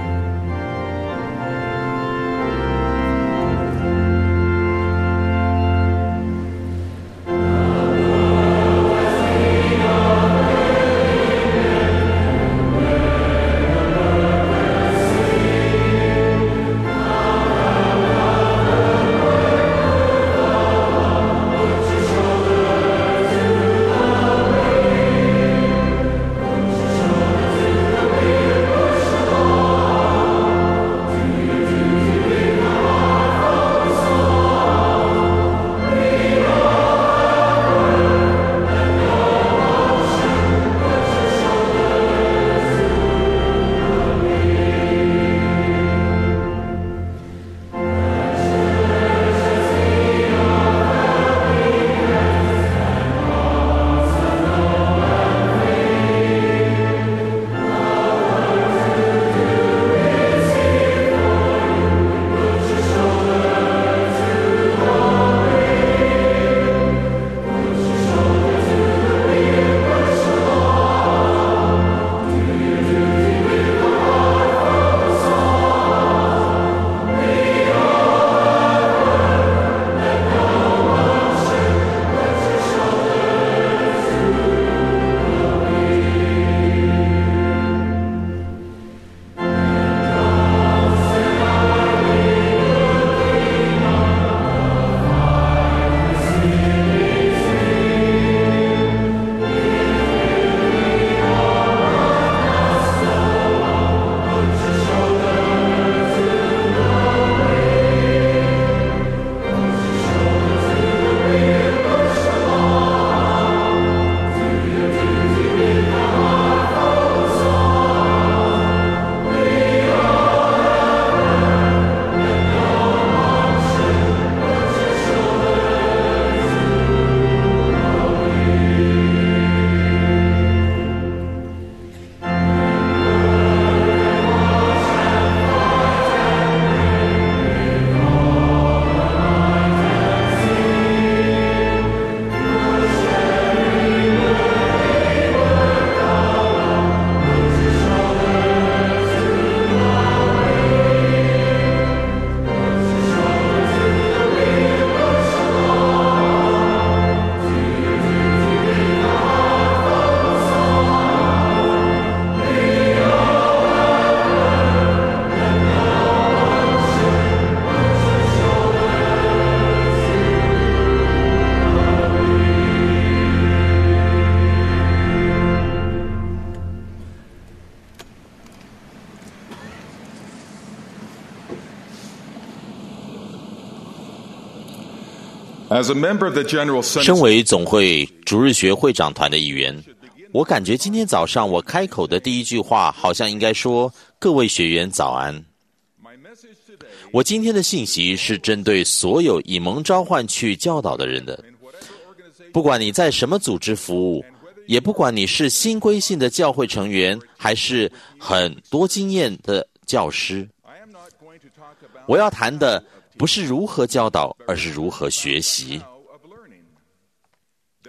身为总会主日学会长团的一员，我感觉今天早上我开口的第一句话好像应该说：各位学员早安。我今天的信息是针对所有以蒙召唤去教导的人的，不管你在什么组织服务，也不管你是新归信的教会成员，还是很多经验的教师。我要谈的不是如何教导，而是如何学习。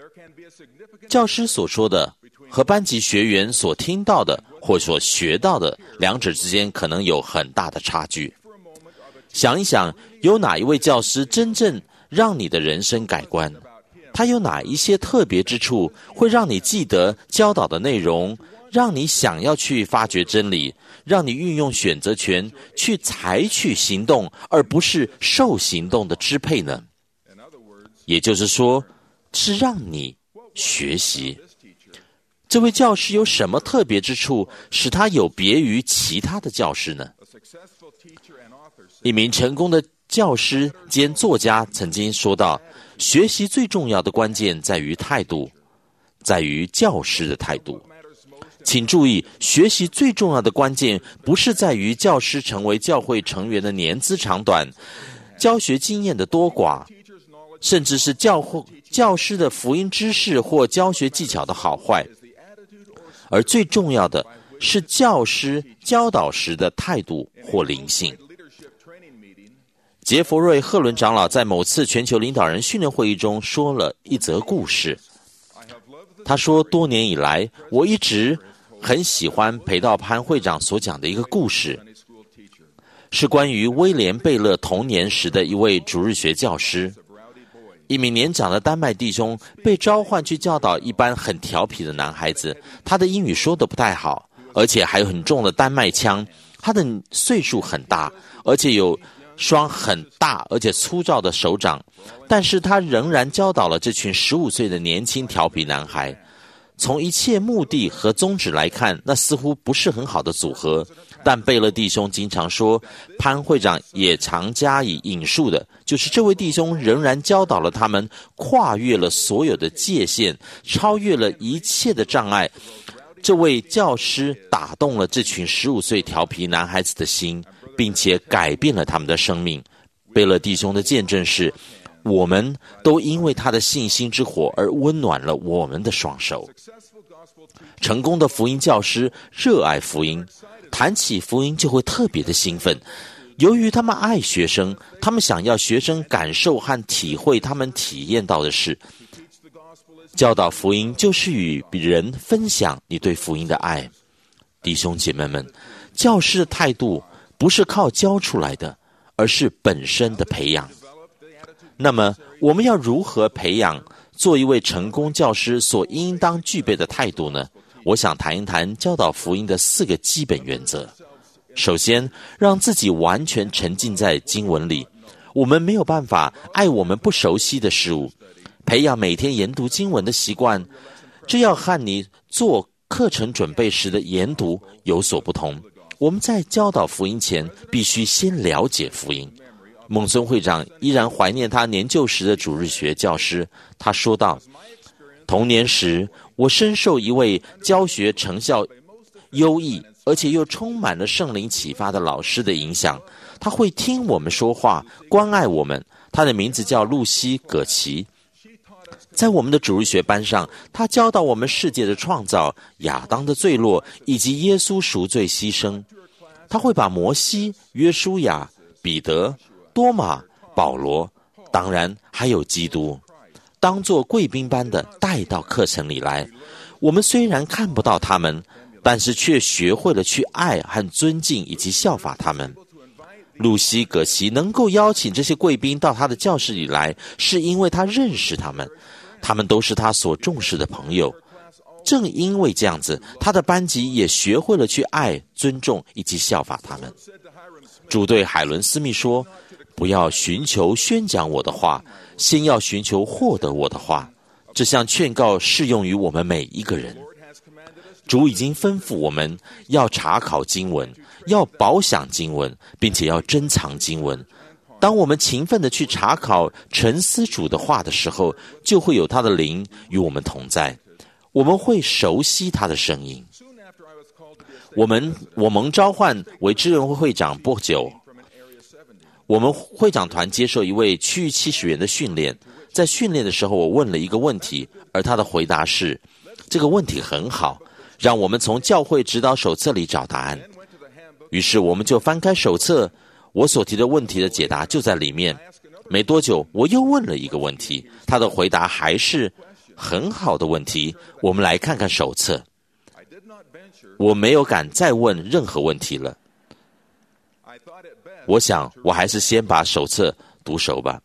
教师所说的和班级学员所听到的或所学到的，两者之间可能有很大的差距。想一想，有哪一位教师真正让你的人生改观？他有哪一些特别之处，会让你记得教导的内容，让你想要去发掘真理，让你运用选择权去采取行动，而不是受行动的支配呢？也就是说，是让你学习。这位教师有什么特别之处，使他有别于其他的教师呢？一名成功的教师兼作家曾经说道，学习最重要的关键在于态度，在于教师的态度。请注意，学习最重要的关键不是在于教师成为教会成员的年资长短，教学经验的多寡，甚至是教师的福音知识或教学技巧的好坏，而最重要的是教师教导时的态度或灵性。杰弗瑞·赫伦长老在某次全球领导人训练会议中说了一则故事。他说，多年以来，我一直很喜欢裴道潘会长所讲的一个故事，是关于威廉·贝勒童年时的一位主日学教师。一名年长的丹麦弟兄被召唤去教导一班很调皮的男孩子，他的英语说得不太好，而且还有很重的丹麦腔，他的岁数很大，而且有双很大而且粗糙的手掌，但是他仍然教导了这群15岁的年轻调皮男孩。从一切目的和宗旨来看，那似乎不是很好的组合，但贝勒弟兄经常说，潘会长也常加以引述的，就是这位弟兄仍然教导了他们跨越了所有的界限，超越了一切的障碍。这位教师打动了这群15岁调皮男孩子的心，并且改变了他们的生命。贝勒弟兄的见证是，我们都因为他的信心之火而温暖了我们的双手。成功的福音教师热爱福音，谈起福音就会特别的兴奋。由于他们爱学生，他们想要学生感受和体会他们体验到的事。教导福音就是与人分享你对福音的爱。弟兄姐妹们，教师的态度不是靠教出来的，而是本身的培养。那么我们要如何培养做一位成功教师所应当具备的态度呢？我想谈一谈教导福音的4个基本原则。首先，让自己完全沉浸在经文里。我们没有办法爱我们不熟悉的事物，培养每天研读经文的习惯，这要和你做课程准备时的研读有所不同。我们在教导福音前，必须先了解福音。孟孙会长依然怀念他年幼时的主日学教师，他说道，童年时，我深受一位教学成效优异，而且又充满了圣灵启发的老师的影响。他会听我们说话，关爱我们。他的名字叫露西·葛奇。在我们的主日学班上，他教导我们世界的创造、亚当的坠落以及耶稣赎罪牺牲。他会把摩西、约书亚、彼得、多马、保罗，当然还有基督，当作贵宾般的带到课程里来。我们虽然看不到他们，但是却学会了去爱和尊敬以及效法他们。露西·葛奇能够邀请这些贵宾到他的教室里来，是因为他认识他们，他们都是他所重视的朋友。正因为这样子，他的班级也学会了去爱、尊重以及效法他们。主对海伦·斯密说，不要寻求宣讲我的话，先要寻求获得我的话。这项劝告适用于我们每一个人。主已经吩咐我们要查考经文，要饱享经文，并且要珍藏经文。当我们勤奋地去查考、沉思主的话的时候，就会有他的灵与我们同在，我们会熟悉他的声音。我蒙召唤为支援会会长不久，我们会长团接受一位区域70员的训练。在训练的时候，我问了一个问题，而他的回答是，这个问题很好，让我们从教会指导手册里找答案。于是我们就翻开手册，我所提的问题的解答就在里面。没多久，我又问了一个问题，他的回答还是很好的问题，我们来看看手册。我没有敢再问任何问题了。我想，我还是先把手册读熟吧。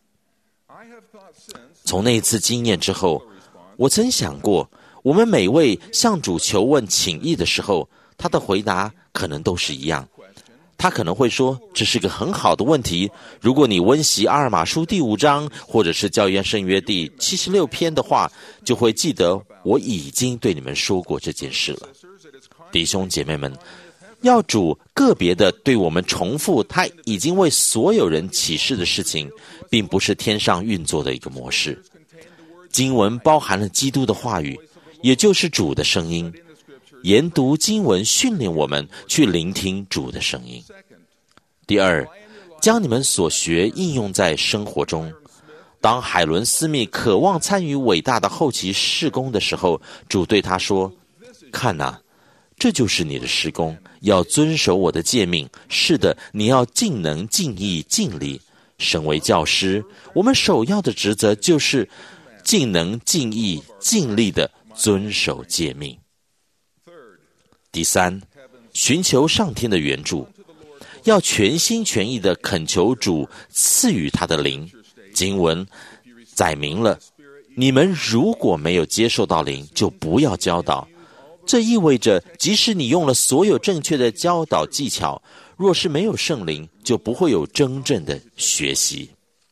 从那一次经验之后，我曾想过，我们每位向主求问请益的时候，他的回答可能都是一样。他可能会说，这是个很好的问题，如果你温习阿尔玛书第5章或者是教约圣约第76篇的话，就会记得我已经对你们说过这件事了。弟兄姐妹们，要主个别的对我们重复他已经为所有人启示的事情，并不是天上运作的一个模式。经文包含了基督的话语，也就是主的声音。研读经文训练我们去聆听主的声音。第二，将你们所学应用在生活中。当海伦斯密渴望参与伟大的后期事工的时候，主对他说，看啊，这就是你的事工，要遵守我的诫命。是的，你要尽能尽意尽力。身为教师，我们首要的职责就是尽能尽意尽力地遵守诫命。第三，寻求上天的援助，要全心全意地恳求主赐予他的灵。经文载明了，你们如果没有接受到灵，就不要教导。这意味着，即使你用了所有正确的教导技巧，若是没有圣灵，就不会有真正的学习。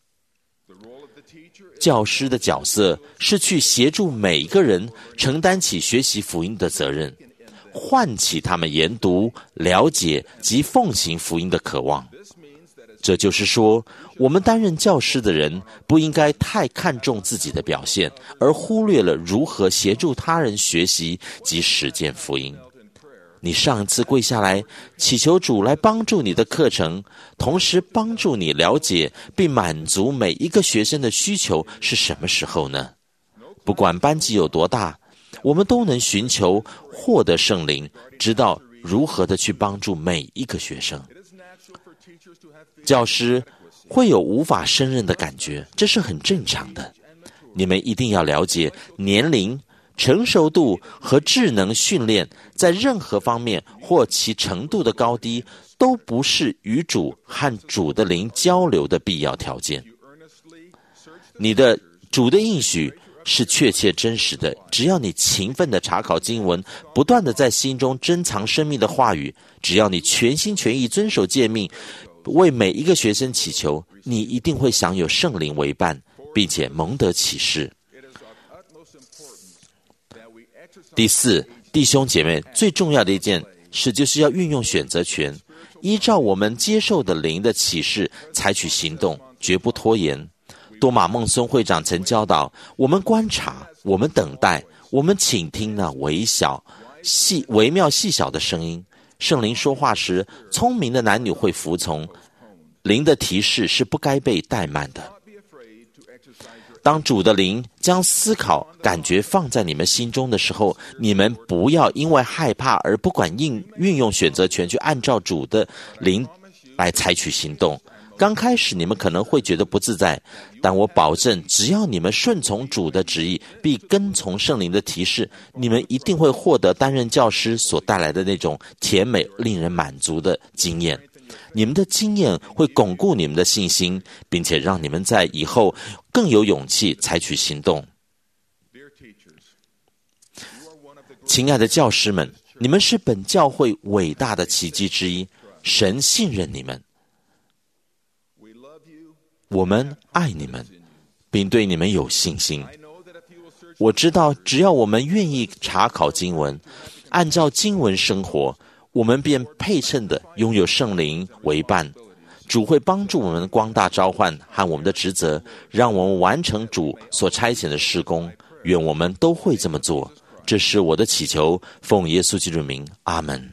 教师的角色是去协助每一个人承担起学习福音的责任，唤起他们研读、了解及奉行福音的渴望。这就是说，我们担任教师的人不应该太看重自己的表现，而忽略了如何协助他人学习及实践福音。你上一次跪下来祈求主来帮助你的课程，同时帮助你了解并满足每一个学生的需求是什么时候呢？不管班级有多大，我们都能寻求获得圣灵，知道如何的去帮助每一个学生。教师会有无法胜任的感觉，这是很正常的。你们一定要了解，年龄、成熟度和智能训练在任何方面或其程度的高低，都不是与主和主的灵交流的必要条件。你的主的应许是确切真实的，只要你勤奋地查考经文，不断地在心中珍藏生命的话语，只要你全心全意遵守诫命，为每一个学生祈求，你一定会享有圣灵为伴，并且蒙得启示。第四，弟兄姐妹，最重要的一件事就是要运用选择权，依照我们接受的灵的启示采取行动，绝不拖延。多马孟孙会长曾教导我们观察，我们等待，我们倾听那微妙细小的声音。圣灵说话时，聪明的男女会服从，灵的提示是不该被怠慢的。当主的灵将思考、感觉放在你们心中的时候，你们不要因为害怕而不管运用选择权去按照主的灵来采取行动。刚开始你们可能会觉得不自在，但我保证，只要你们顺从主的旨意，并跟从圣灵的提示，你们一定会获得担任教师所带来的那种甜美、令人满足的经验。你们的经验会巩固你们的信心，并且让你们在以后更有勇气采取行动。亲爱的教师们，你们是本教会伟大的奇迹之一，神信任你们。我们爱你们，并对你们有信心。我知道，只要我们愿意查考经文，按照经文生活，我们便配称的拥有圣灵为伴。主会帮助我们光大召唤和我们的职责，让我们完成主所差遣的事工。愿我们都会这么做。这是我的祈求，奉耶稣基督的名，阿门。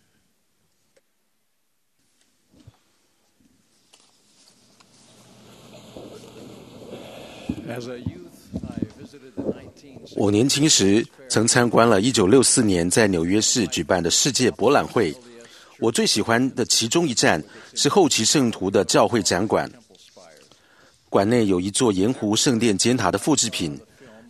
我年轻时曾参观了1964年在纽约市举办的世界博览会。我最喜欢的其中一站是后期圣徒的教会展馆。馆内有一座盐湖圣殿尖塔的复制品，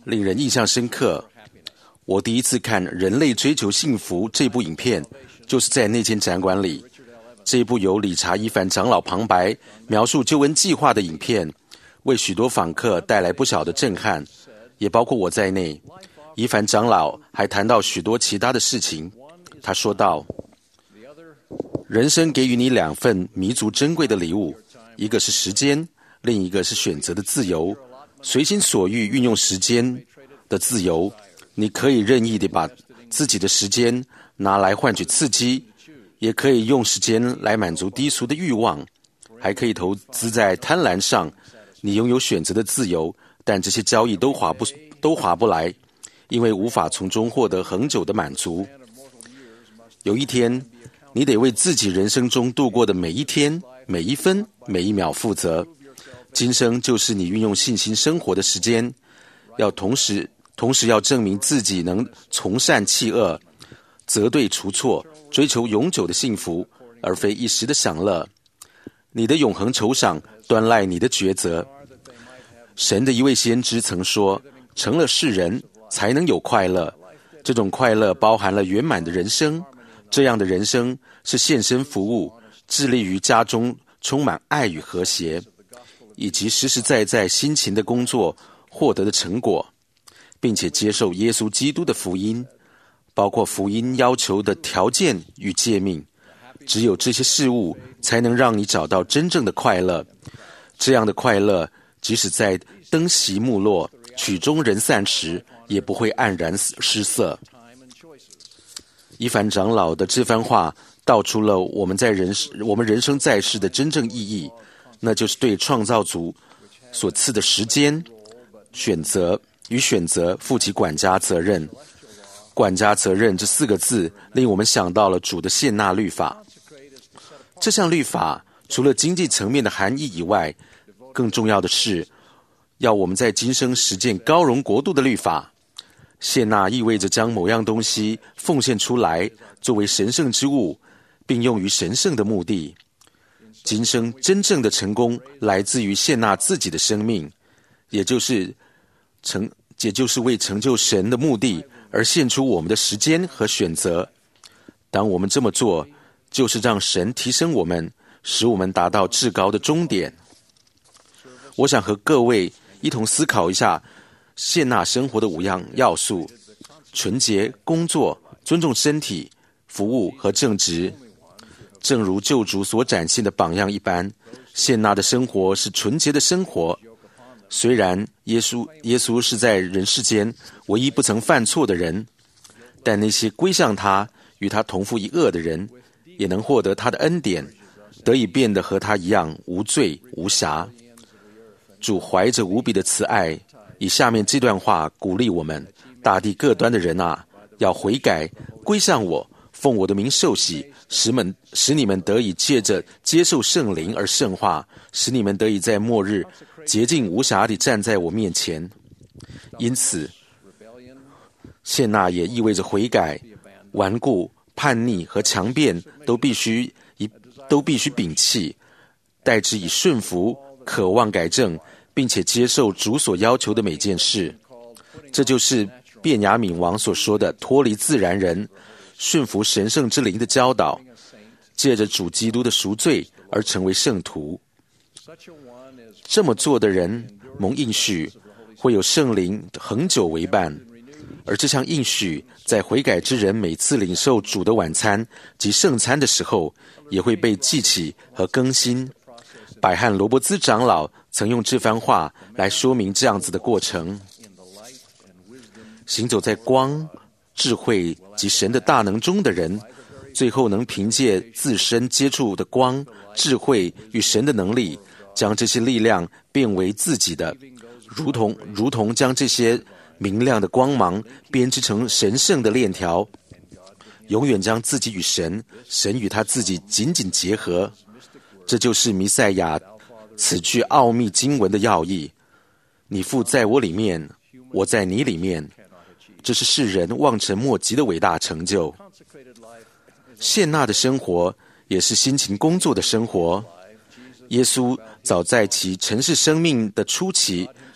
令人印象深刻。我第一次看《人类追求幸福》这部影片，就是在那间展馆里。这部由理查·伊凡长老旁白描述救恩计划的影片，为许多访客带来不小的震撼，也包括我在内。伊凡长老还谈到许多其他的事情。他说道：人生给予你2份弥足珍贵的礼物，一个是时间，另一个是选择的自由。随心所欲运用时间的自由，你可以任意地把自己的时间拿来换取刺激，也可以用时间来满足低俗的欲望，还可以投资在贪婪上。你拥有选择的自由，但这些交易都划不来，因为无法从中获得恒久的满足。有一天，你得为自己人生中度过的每一天、每一分、每一秒负责。今生就是你运用信心生活的时间，要同时要证明自己能从善弃恶，择对除错，追求永久的幸福，而非一时的享乐。你的永恒酬赏端赖你的抉择。神的一位先知曾说，成了世人才能有快乐，这种快乐包含了圆满的人生。这样的人生是献身服务，致力于家中充满爱与和谐，以及实实在在辛勤的工作获得的成果，并且接受耶稣基督的福音，包括福音要求的条件与诫命。只有这些事物才能让你找到真正的快乐。这样的快乐，即使在灯熄木落、曲终人散时，也不会黯然失色。伊凡长老的这番话道出了我们人生在世的真正意义，那就是对创造主所赐的时间、选择负起管家责任。管家责任这4个字令我们想到了主的献纳律法。这项律法除了经济层面的含义以外，更重要的是要我们在今生实践高荣国度的律法。献纳意味着将某样东西奉献出来，作为神圣之物，并用于神圣的目的。今生真正的成功来自于献纳自己的生命，也就是为成就神的目的而献出我们的时间和选择。当我们这么做，就是让神提升我们，使我们达到至高的终点。我想和各位一同思考一下献纳生活的5样要素：纯洁、工作、尊重身体、服务和正直。正如救主所展现的榜样一般，献纳的生活是纯洁的生活。虽然耶稣是在人世间唯一不曾犯错的人，但那些归向他、与他同负一恶的人，也能获得他的恩典，得以变得和他一样无罪无瑕。主怀着无比的慈爱，以下面这段话鼓励我们：大地各端的人啊，要悔改，归向我，奉我的名受洗，使你们得以借着接受圣灵而圣化，使你们得以在末日洁净无瑕地站在我面前。因此，献纳也意味着悔改，顽固、叛逆和强辩都必须摒弃，代之以顺服、渴望改正，并且接受主所要求的每件事。这就是便雅悯王所说的脱离自然人，顺服神圣之灵的教导，借着主基督的赎罪而成为圣徒。这么做的人蒙应许会有圣灵恒久为伴，而这项应许在悔改之人每次领受主的晚餐及圣餐的时候也会被记起和更新。百翰罗伯兹长老曾用这番话来说明这样子的过程：行走在光、智慧及神的大能中的人，最后能凭借自身接触的光、智慧与神的能力，将这些力量变为自己的，如同将这些明亮的光芒编织成神圣的链条，永远将自己与神与他自己紧紧结合。这就是弥赛亚此句奥秘经文的要义：你父在我里面，我在你里面。这是世人望尘莫及的伟大成就。献纳的生活也是辛勤工作的生活。耶稣早在其尘世生命的初期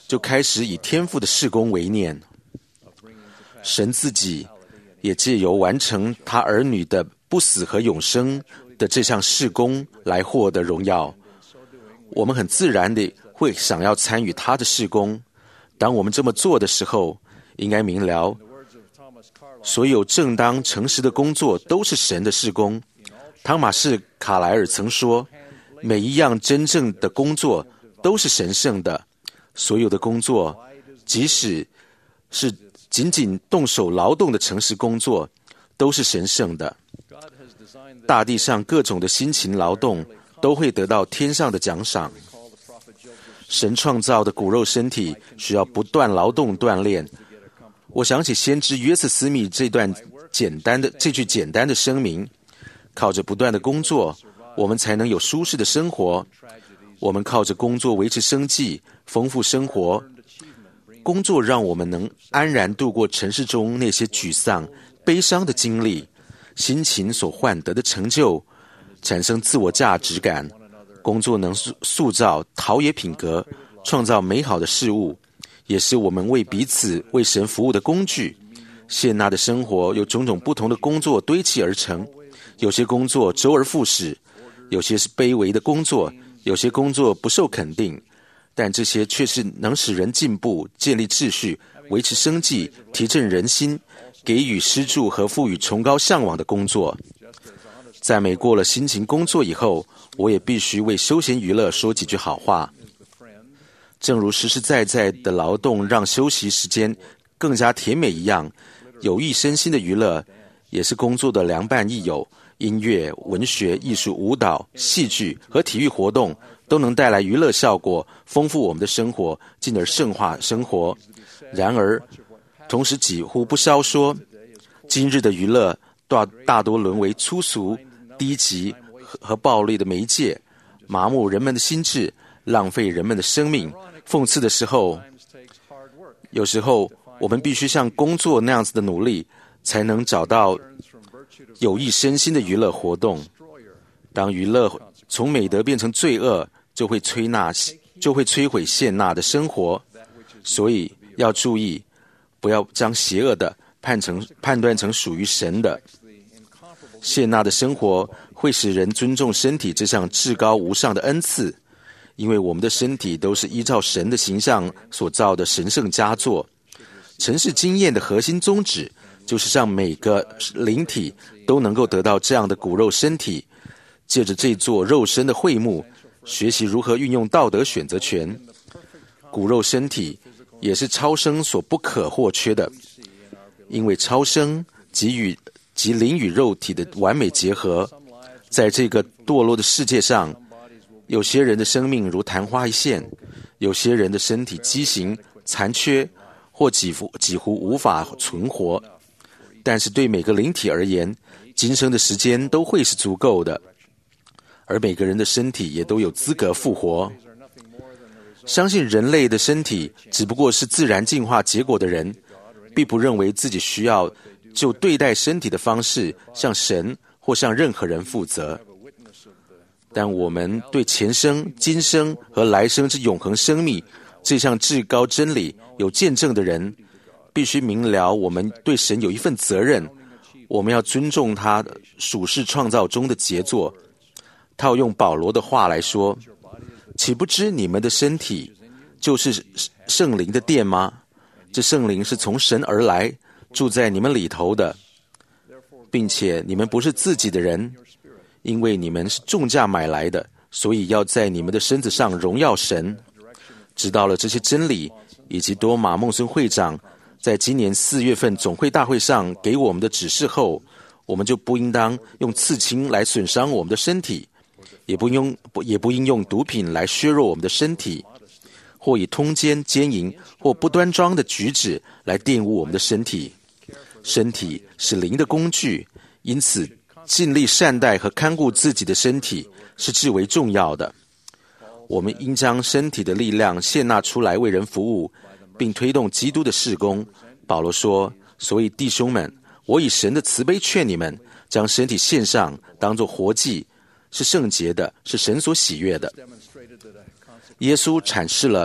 就开始以天父的事工为念。神自己也借由完成他儿女的不死和永生的这项事工来获得荣耀。我们很自然地会想要参与他的事工。当我们这么做的时候，应该明了，所有正当诚实的工作都是神的事工。汤马士·卡莱尔曾说，每一样真正的工作都是神圣的，所有的工作，即使是仅仅动手劳动的诚实工作，都是神圣的。大地上各种的辛勤劳动都会得到天上的奖赏。神创造的骨肉身体需要不断劳动锻炼。我想起先知约瑟斯密这句简单的声明：靠着不断的工作，我们才能有舒适的生活。我们靠着工作维持生计，丰富生活。工作让我们能安然度过尘世中那些沮丧、悲伤的经历，辛勤所换得的成就，产生自我价值感。工作能塑造陶冶品格，创造美好的事物，也是我们为彼此、为神服务的工具。谢娜的生活由种种不同的工作堆砌而成，有些工作周而复始，有些是卑微的工作，有些工作不受肯定，但这些却是能使人进步、建立秩序、维持生计、提振人心、给予施助和赋予崇高向往的工作。在美过了辛勤工作以后，我也必须为休闲娱乐说几句好话。正如实实在在的劳动让休息时间更加甜美一样，有益身心的娱乐也是工作的良伴益友。音乐、文学、艺术、舞蹈、戏剧和体育活动都能带来娱乐效果，丰富我们的生活，进而圣化生活。然而，同时几乎不消说，今日的娱乐大多沦为粗俗、低级和暴力的媒介，麻木人们的心智，浪费人们的生命。讽刺的时候，有时候我们必须像工作那样子的努力，才能找到有益身心的娱乐活动。当娱乐从美德变成罪恶，就会摧毁谢娜的生活。所以要注意，不要将邪恶的判断成属于神的。谢娜的生活会使人尊重身体这项至高无上的恩赐，因为我们的身体都是依照神的形象所造的神圣佳作。尘世经验的核心宗旨就是让每个灵体都能够得到这样的骨肉身体，借着这座肉身的会幕，学习如何运用道德选择权。骨肉身体也是超生所不可或缺的，因为超生及灵与肉体的完美结合。在这个堕落的世界上，有些人的生命如昙花一现，有些人的身体畸形、残缺，或几乎无法存活。但是对每个灵体而言，今生的时间都会是足够的，而每个人的身体也都有资格复活。相信人类的身体只不过是自然进化结果的人，并不认为自己需要就对待身体的方式向神或向任何人负责。但我们对前生、今生和来生之永恒生命这项至高真理有见证的人，必须明了我们对神有一份责任，我们要尊重他属世创造中的杰作。套用保罗的话来说，岂不知你们的身体就是圣灵的殿吗？这圣灵是从神而来，住在你们里头的，并且你们不是自己的人，因为你们是重价买来的，所以要在你们的身子上荣耀神。知道了这些真理，以及多马孟孙会长在今年4月份总会大会上给我们的指示后，我们就不应当用刺青来损伤我们的身体，也不应用毒品来削弱我们的身体，或以通奸、奸淫或不端庄的举止来玷污我们的身体。身体是灵的工具，因此尽力善待和看顾自己的身体是至为重要的。我们应将身体的力量献纳出来为人服务，并推动基督的事工。保罗说，所以弟兄们，我以神的慈悲劝你们，将身体献上，当作活祭，是圣洁的，是神所喜悦的。耶稣阐释了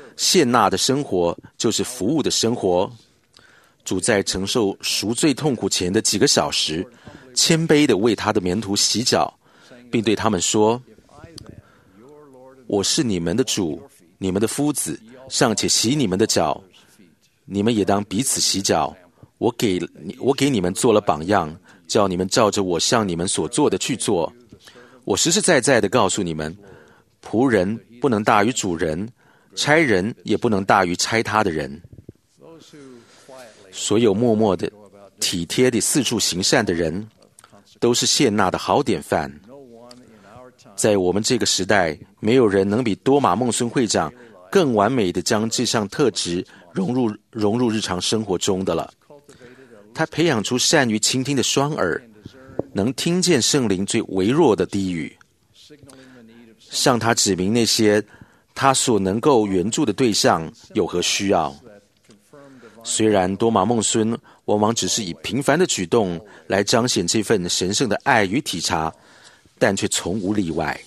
谢纳的生活就是服务的生活。主在承受赎罪痛苦前的几个小时，谦卑地为他的门徒洗脚，并对他们说：我是你们的主，你们的夫子，尚且洗你们的脚，你们也当彼此洗脚。我给你们做了榜样，叫你们照着我向你们所做的去做。我实实在在地告诉你们，仆人不能大于主人，差人也不能大于差他的人。所有默默的、体贴地四处行善的人，都是谢纳的好典范。在我们这个时代，没有人能比多马孟孙会长更完美地将这项特质融入日常生活中的了。他培养出善于倾听的双耳，能听见圣灵最微弱的低语，向他指明那些他所能够援助的对象有何需要。虽然多马孟孙往往只是以平凡的举动来彰显这份神圣的爱与体察，但却从无例外。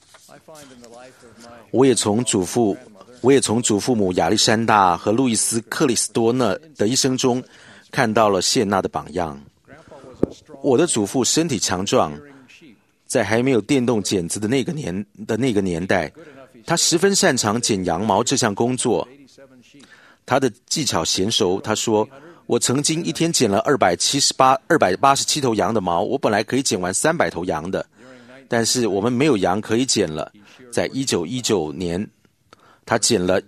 我也从祖父母亚历山大和路易斯·克里斯多讷的一生中看到了谢纳的榜样。我的祖父身体强壮，在还没有电动剪子的那个年代，他十分擅长剪羊毛这项工作。他的技巧娴熟，他说：我曾经一天剪了287头羊的毛，我本来可以剪完300头羊的，但是我们没有羊可以剪了。在1919年，他剪了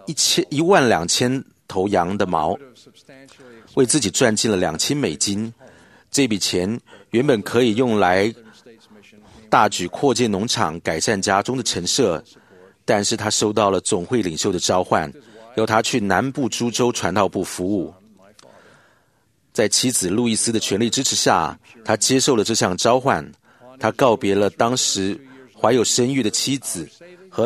12000头羊的毛，为自己赚进了$2000。这笔钱原本可以用来大举扩建农场、改善家中的陈设，但是他收到了总会领袖的召唤，由他去南部诸州传道部服务。在妻子路易斯的全力支持下，他接受了这项召唤。他告别了当时怀有身孕的妻子和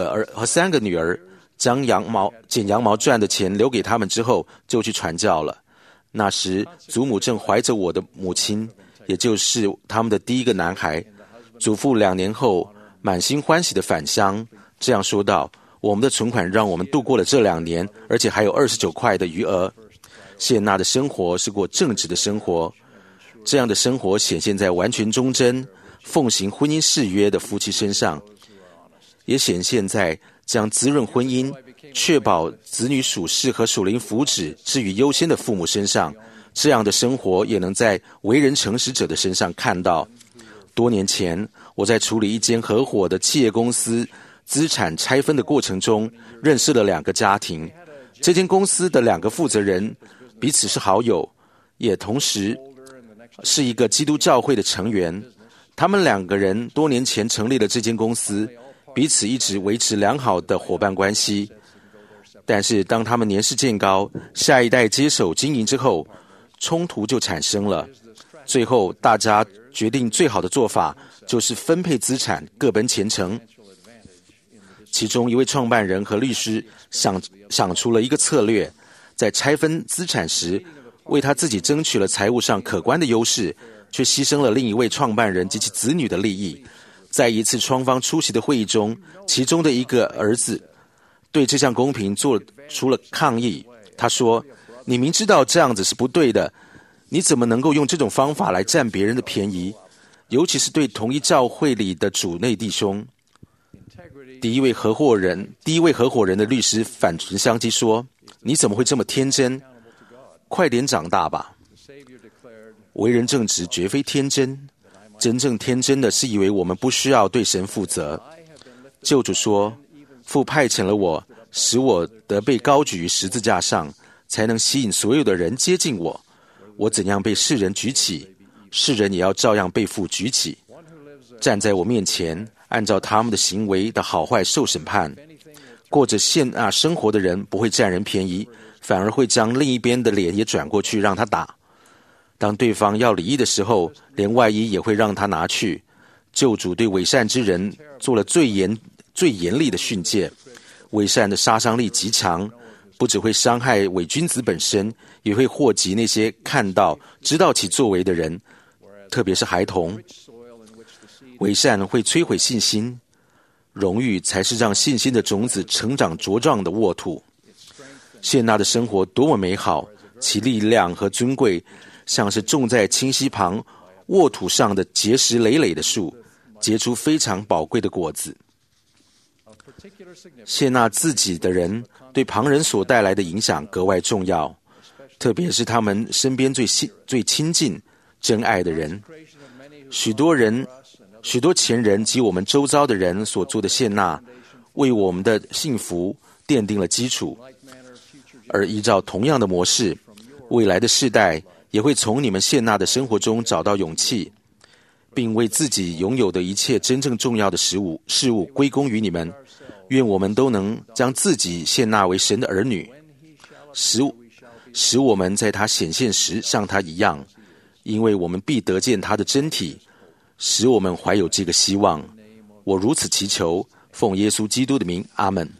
3个女儿，将剪羊毛赚的钱留给他们之后，就去传教了。那时祖母正怀着我的母亲，也就是他们的第一个男孩。祖父2年后满心欢喜地返乡，这样说道：我们的存款让我们度过了这2年，而且还有29块的余额。谢纳的生活是过正直的生活，这样的生活显现在完全忠贞、奉行婚姻誓约的夫妻身上，也显现在将滋润婚姻、确保子女属世和属灵福祉置于优先的父母身上。这样的生活也能在为人诚实者的身上看到。多年前，我在处理一间合伙的企业公司资产拆分的过程中，认识了2个家庭。这间公司的2个负责人彼此是好友，也同时是一个基督教会的成员。他们2个人多年前成立了这间公司，彼此一直维持良好的伙伴关系。但是当他们年事渐高，下一代接手经营之后，冲突就产生了。最后大家决定最好的做法就是分配资产，各奔前程。其中一位创办人和律师想出了一个策略，在拆分资产时为他自己争取了财务上可观的优势，却牺牲了另一位创办人及其子女的利益。在一次双方出席的会议中，其中的一个儿子对这项公平做出了抗议。他说：你明知道这样子是不对的，你怎么能够用这种方法来占别人的便宜，尤其是对同一教会里的主内弟兄。第一位合伙人的律师反唇相讥说：你怎么会这么天真？快点长大吧。为人正直绝非天真，真正天真的是以为我们不需要对神负责。救主说：父派遣了我，使我得被高举于十字架上，才能吸引所有的人接近我。我怎样被世人举起，世人也要照样被父举起。站在我面前，按照他们的行为的好坏受审判。过着现生活的人不会占人便宜，反而会将另一边的脸也转过去让他打。当对方要离异的时候，连外衣也会让他拿去。救主对伪善之人做了最严厉的训诫。伪善的杀伤力极强，不只会伤害伪君子本身，也会祸及那些看到知道其作为的人，特别是孩童。伪善会摧毁信心。 荣誉才是让信心的种子成长茁壮的沃土。谢娜的生活多么美好，其力量和尊贵像是种在清溪旁沃土上的结实累累的树，结出非常宝贵的果子。谢娜自己的人对旁人所带来的影响格外重要，特别是他们身边最亲近、真爱的人。许多前人及我们周遭的人所做的谢娜，为我们的幸福奠定了基础。而依照同样的模式，未来的世代也会从你们谢娜的生活中找到勇气，并为自己拥有的一切真正重要的事物归功于你们。愿我们都能将自己谢纳为神的儿女，使我们在他显现时像他一样，因为我们必得见他的真体，使我们怀有这个希望。我如此祈求，奉耶稣基督的名，阿们。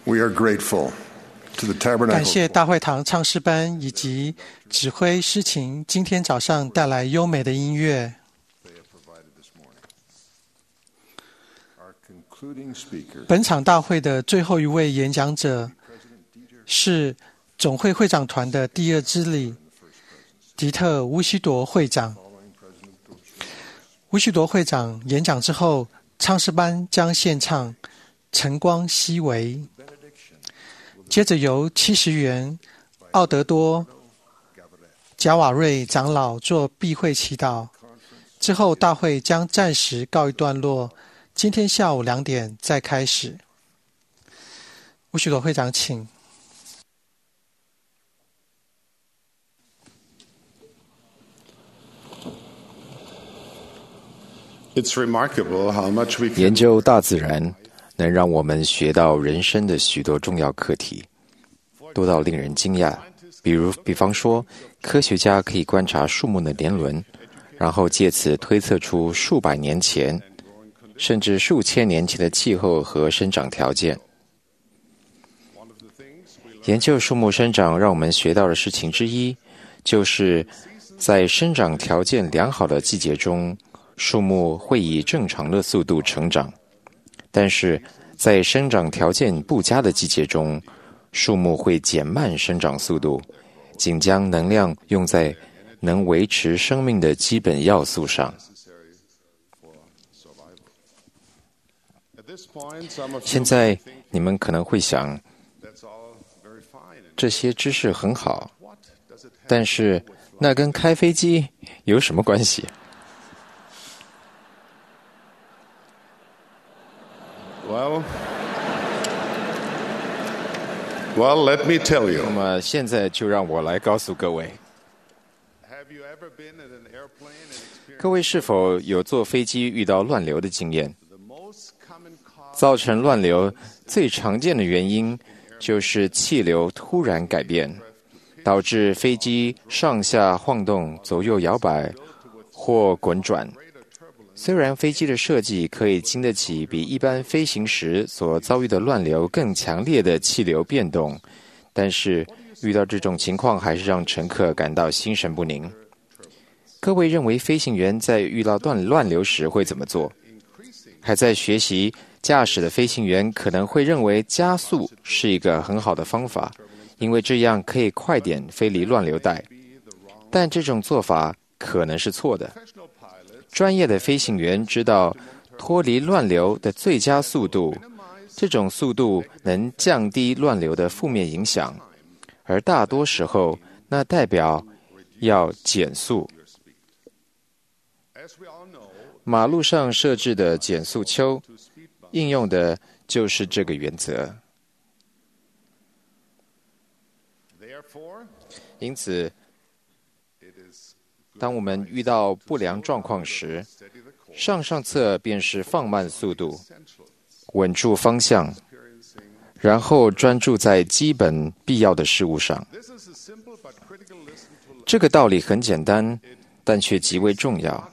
We are grateful to the 感 Tabernacle 谢大会堂唱诗班以及指挥诗琴今天早上带来优美的音乐。本场大会的最后一位演讲者是总会会长团的第二支理迪特·乌西铎会长。乌西铎会长演讲之后，唱诗班将献唱《晨光熹微》，接着由70元奥德多·贾瓦瑞长老做闭会祈祷，之后大会将暂时告一段落。今天下午2点再开始。乌西铎会长，请。 研究大自然能让我们学到人生的许多重要课题，多到令人惊讶。比方说，科学家可以观察树木的年轮，然后借此推测出数百年前甚至数千年前的气候和生长条件。研究树木生长让我们学到的事情之一，就是在生长条件良好的季节中，树木会以正常的速度成长，但是在生长条件不佳的季节中，树木会减慢生长速度，仅将能量用在能维持生命的基本要素上。现在你们可能会想，这些知识很好，但是那跟开飞机有什么关系 ？Well, let me tell you. 那么现在就让我来告诉各位，各位是否有坐飞机遇到乱流的经验？造成乱流最常见的原因就是气流突然改变，导致飞机上下晃动、左右摇摆或滚转。虽然飞机的设计可以经得起比一般飞行时所遭遇的乱流更强烈的气流变动，但是遇到这种情况还是让乘客感到心神不宁。各位认为飞行员在遇到乱流时会怎么做？还在学习驾驶的飞行员可能会认为加速是一个很好的方法，因为这样可以快点飞离乱流带。但这种做法可能是错的。专业的飞行员知道脱离乱流的最佳速度，这种速度能降低乱流的负面影响，而大多时候那代表要减速。马路上设置的减速丘应用的就是这个原则。因此，当我们遇到不良状况时，上策便是放慢速度，稳住方向，然后专注在基本必要的事物上。这个道理很简单，但却极为重要。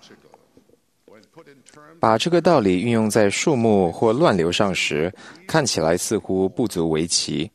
把这个道理运用在树木或乱流上时，看起来似乎不足为奇。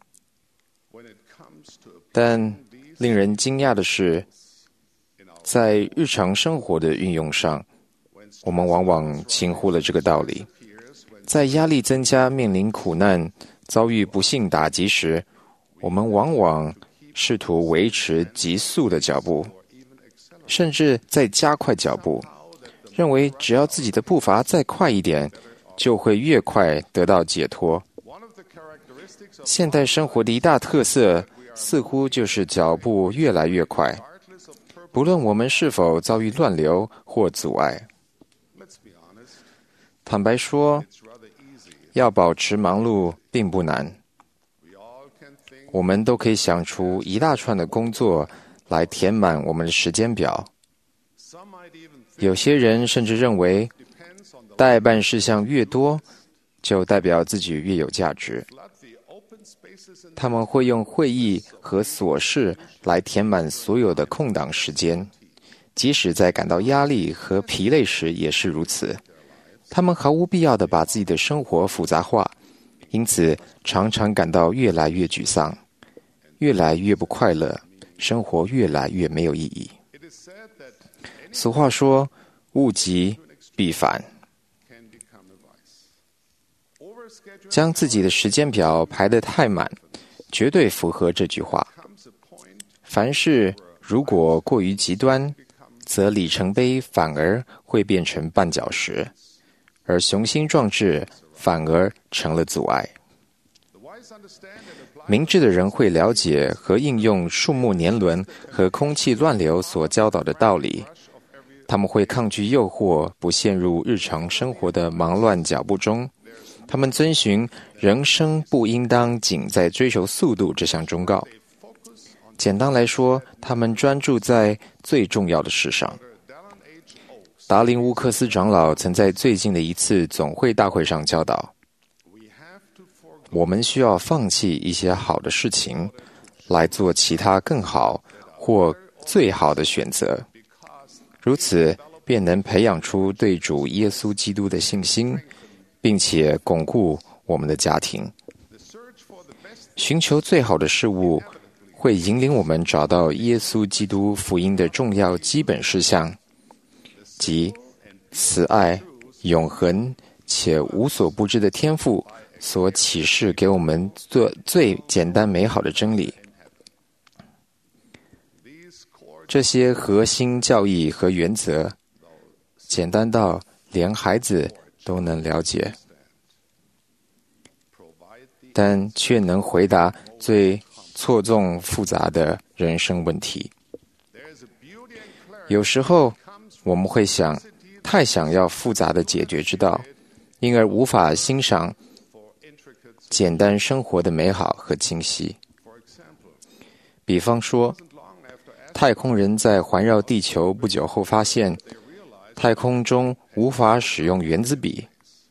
但令人惊讶的是，在日常生活的运用上，我们往往轻忽了这个道理。在压力增加、面临苦难、遭遇不幸打击时，我们往往试图维持急速的脚步，甚至再加快脚步，认为只要自己的步伐再快一点，就会越快得到解脱。现代生活的一大特色似乎就是脚步越来越快，不论我们是否遭遇乱流或阻碍。坦白说，要保持忙碌并不难。我们都可以想出一大串的工作来填满我们的时间表。有些人甚至认为，待办事项越多，就代表自己越有价值。他们会用会议和琐事来填满所有的空档时间，即使在感到压力和疲累时也是如此。他们毫无必要地把自己的生活复杂化， 因此常常感到越来越沮丧，越来越不快乐，生活越来越没有意义。俗话说，物极必反。将自己的时间表排得太满，绝对符合这句话。凡事如果过于极端，则里程碑反而会变成绊脚石，而雄心壮志反而成了阻碍。明智的人会了解和应用树木年轮和空气乱流所教导的道理，他们会抗拒诱惑，不陷入日常生活的忙乱脚步中。他们遵循人生不应当仅在追求速度这项忠告。简单来说，他们专注在最重要的事上。达林乌克斯长老曾在最近的一次总会大会上教导，我们需要放弃一些好的事情，来做其他更好或最好的选择，如此便能培养出对主耶稣基督的信心，并且巩固我们的家庭。寻求最好的事物会引领我们找到耶稣基督福音的重要基本事项，即慈爱、永恒且无所不知的天父所启示给我们最简单美好的真理。这些核心教义和原则，简单到连孩子都能了解，但却能回答最错综复杂的人生问题。有时候我们会太想要复杂的解决之道，因而无法欣赏简单生活的美好和清晰。比方说，太空人在环绕地球不久后发现，太空中无法使用原子笔，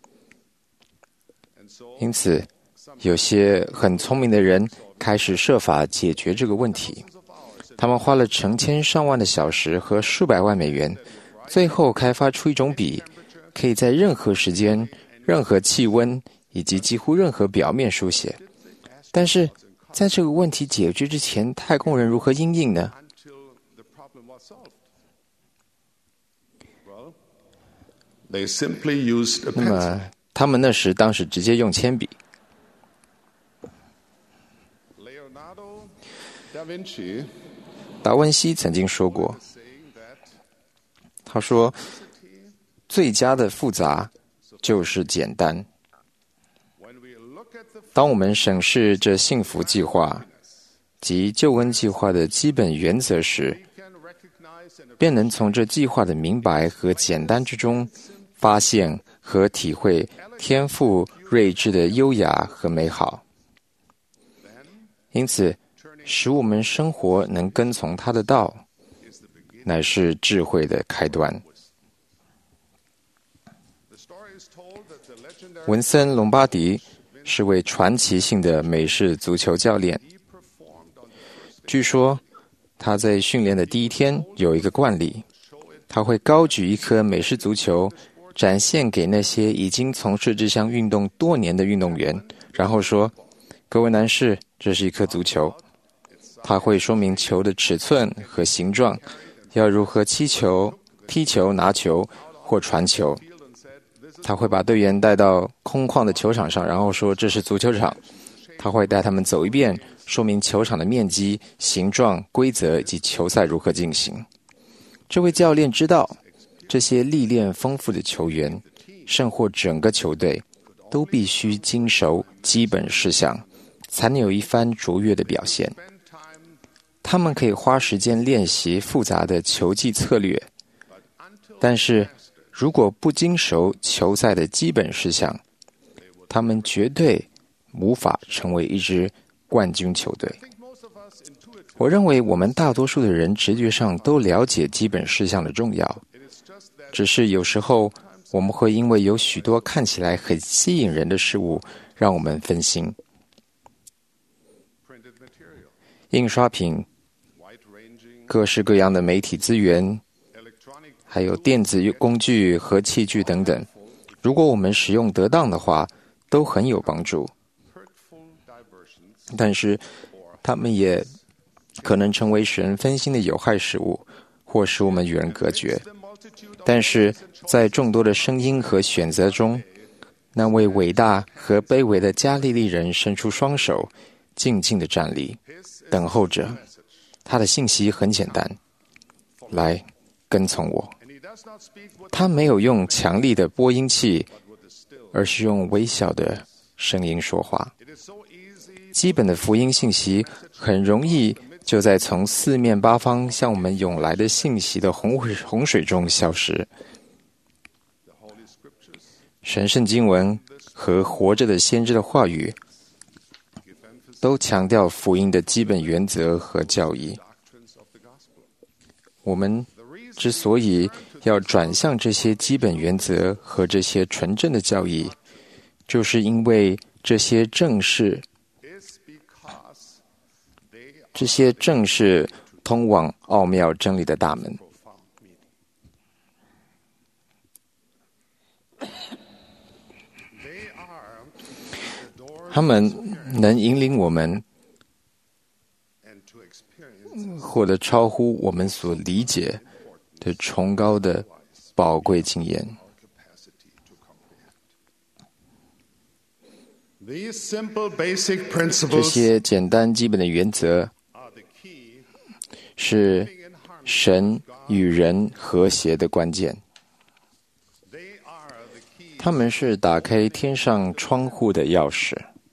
因此有些很聪明的人开始设法解决这个问题。他们花了成千上万的小时和数百万美元，最后开发出一种笔，可以在任何时间、任何气温以及几乎任何表面书写。但是在这个问题解决之前，太空人如何因应呢？那么他们当时直接用铅笔。达文西曾经说过，他说，最佳的复杂就是简单。当我们审视这幸福计划及救恩计划的基本原则时，便能从这计划的明白和简单之中发现和体会天父睿智的优雅和美好，因此使我们生活能跟从他的道，乃是智慧的开端。文森·隆巴迪是位传奇性的美式足球教练。据说他在训练的第一天有一个惯例，他会高举一颗美式足球，展现给那些已经从事这项运动多年的运动员，然后说：“各位男士，这是一颗足球。”他会说明球的尺寸和形状，要如何踢球、拿球或传球。他会把队员带到空旷的球场上，然后说这是足球场。他会带他们走一遍，说明球场的面积、形状、规则以及球赛如何进行。这位教练知道，这些历练丰富的球员，甚或整个球队，都必须精熟基本事项，才能有一番卓越的表现。他们可以花时间练习复杂的球技策略，但是如果不精熟球赛的基本事项，他们绝对无法成为一支冠军球队。我认为我们大多数的人直觉上都了解基本事项的重要，只是有时候我们会因为有许多看起来很吸引人的事物让我们分心。印刷品、各式各样的媒体资源，还有电子工具和器具等等，如果我们使用得当的话，都很有帮助。 但是它们也可能成为使人分心的有害食物，或使我们与人隔绝。但是在众多的声音和选择中，那位伟大和卑微的加利利人伸出双手，静静地站立，等候着。他的信息很简单：来，跟从我。他没有用强力的播音器，而是用微小的声音说话。基本的福音信息很容易就在从四面八方向我们涌来的信息的洪水中消失。神圣经文和活着的先知的话语都强调福音的基本原则和教义。我们之所以要转向这些基本原则和这些纯正的教义，就是因为这些正是通往奥妙真理的大门。他们能引领我们获得超乎我们所理解的崇高的宝贵经验。这些简单基本的原则是神与人和谐的关键。他们是打开天上窗户的钥匙。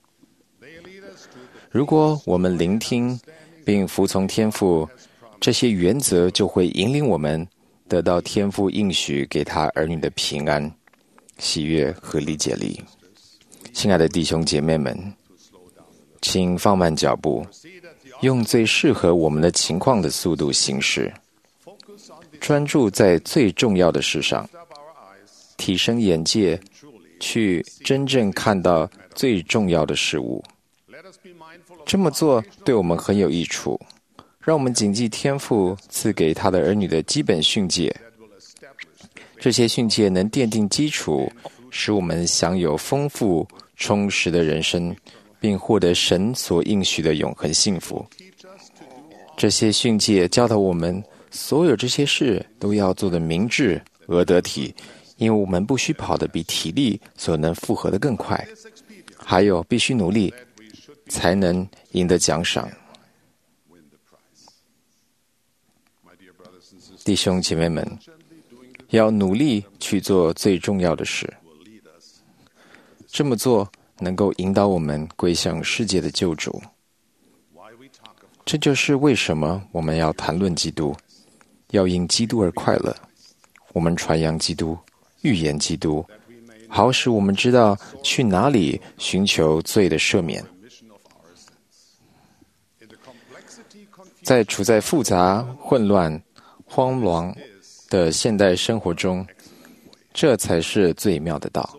如果我们聆听并服从天父，这些原则就会引领我们得到天父应许给他儿女的平安、喜悦和理解力。亲爱的弟兄姐妹们，请放慢脚步，用最适合我们的情况的速度行事，专注在最重要的事上，提升眼界，去真正看到最重要的事物。这么做对我们很有益处，让我们谨记天父赐给他的儿女的基本训诫。这些训诫能奠定基础，使我们享有丰富充实的人生，并获得神所应许的永恒幸福。这些训诫教导我们，所有这些事都要做得明智而得体，因为我们不需跑得比体力所能负荷得更快，还有必须努力才能赢得奖赏。弟兄姐妹们，要努力去做最重要的事，这么做能够引导我们归向世界的救主。这就是为什么我们要谈论基督，要因基督而快乐。我们传扬基督，预言基督，好使我们知道去哪里寻求罪的赦免。在处在复杂、混乱、慌乱的现代生活中，这才是最妙的道。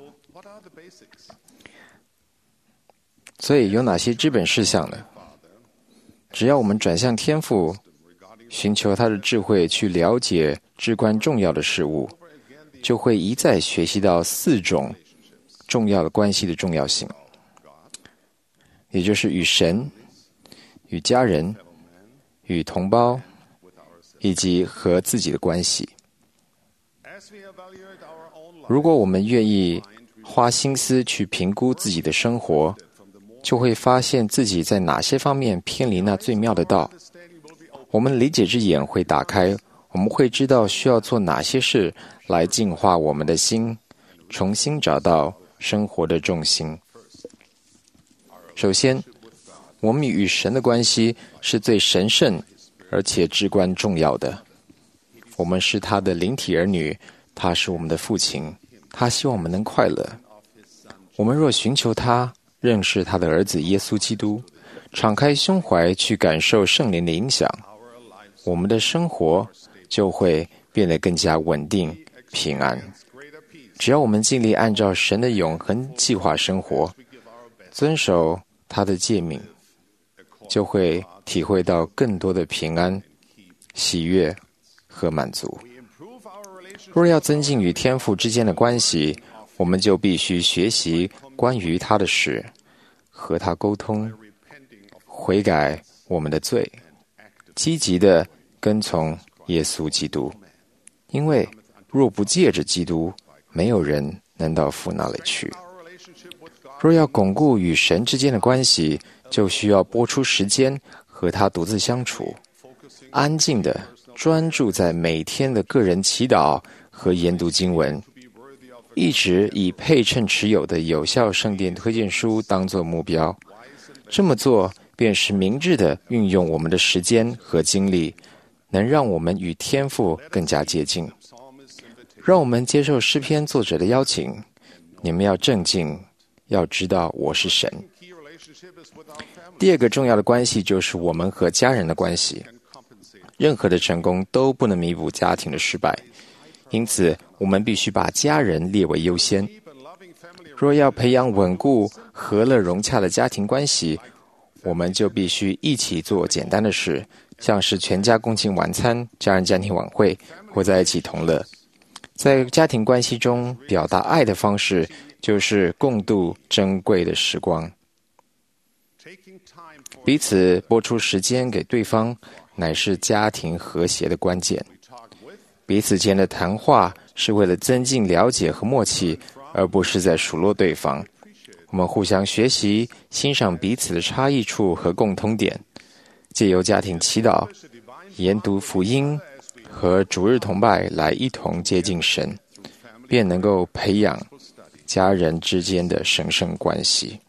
所以有哪些基本事项呢？只要我们转向天父，寻求他的智慧去了解至关重要的事物，就会一再学习到4种重要的关系的重要性，也就是与神、与家人、与同胞以及和自己的关系。如果我们愿意花心思去评估自己的生活，就会发现自己在哪些方面偏离那最妙的道。我们理解之眼会打开，我们会知道需要做哪些事来净化我们的心，重新找到生活的重心。首先，我们与神的关系是最神圣而且至关重要的。我们是他的灵体儿女，他是我们的父亲，他希望我们能快乐。我们若寻求他，认识他的儿子耶稣基督，敞开胸怀去感受圣灵的影响，我们的生活就会变得更加稳定、平安。只要我们尽力按照神的永恒计划生活，遵守他的诫命，就会体会到更多的平安、喜悦和满足。若要增进与天父之间的关系，我们就必须学习关于他的事，和他沟通， 悔改我们的罪，积极地跟从耶稣基督。因为若不借着基督，没有人能到父那里去。若要巩固与神之间的关系，就需要拨出时间和他独自相处，安静地专注在每天的个人祈祷和研读经文，一直以配称持有的有效圣殿推荐书当作目标。这么做便是明智地运用我们的时间和精力，能让我们与天父更加接近。让我们接受诗篇作者的邀请，你们要正经，要知道我是神。第二个重要的关系就是我们和家人的关系。任何的成功都不能弥补家庭的失败，因此我们必须把家人列为优先。若要培养稳固、和乐融洽的家庭关系，我们就必须一起做简单的事，像是全家共进晚餐、家人家庭晚会或在一起同乐。在家庭关系中表达爱的方式，就是共度珍贵的时光。彼此拨出时间给对方，乃是家庭和谐的关键。彼此间的谈话是为了增进了解和默契，而不是在数落对方。我们互相学习，欣赏彼此的差异处和共通点，借由家庭祈祷、研读福音和主日同拜来一同接近神，便能够培养家人之间的神圣关系。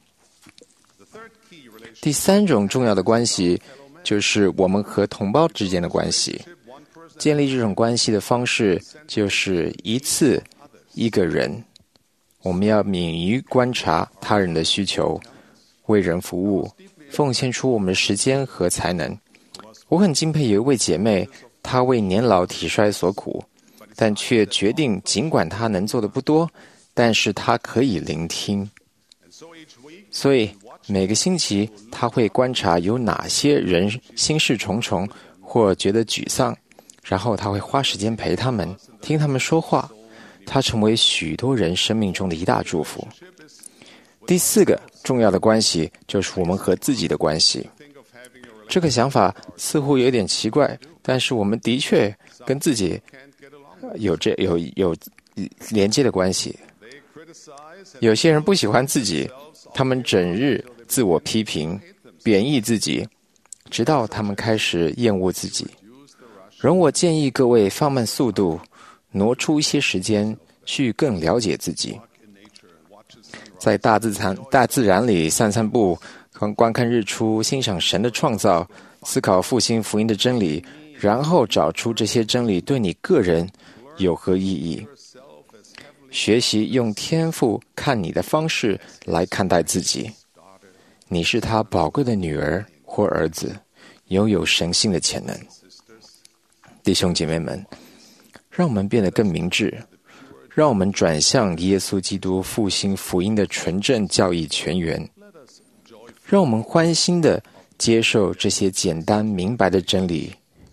第三种重要的关系就是我们和同胞之间的关系。建立这种关系的方式就是一次一个人。我们要敏于观察他人的需求，为人服务，奉献出我们的时间和才能。我很敬佩有一位姐妹，她为年老体衰所苦，但却决定尽管她能做的不多，但是她可以聆听。所以每个星期她会观察有哪些人心事重重或觉得沮丧，然后她会花时间陪他们，听他们说话。它成为许多人生命中的一大祝福。第四个重要的关系就是我们和自己的关系。这个想法似乎有点奇怪，但是我们的确跟自己有连接的关系。有些人不喜欢自己，他们整日自我批评、贬义自己，直到他们开始厌恶自己。容我建议各位放慢速度，挪出一些时间去更了解自己，在大自然里散散步，观看日出，欣赏神的创造，思考复兴福音的真理，然后找出这些真理对你个人有何意义。学习用天父看你的方式来看待自己。你是他宝贵的女儿或儿子，拥有神性的潜能。弟兄姐妹们，让我们变得更明智，让我们转向耶稣基督复兴福音的纯正教义泉源，让我们欢欣地接受这些简单明白的真理。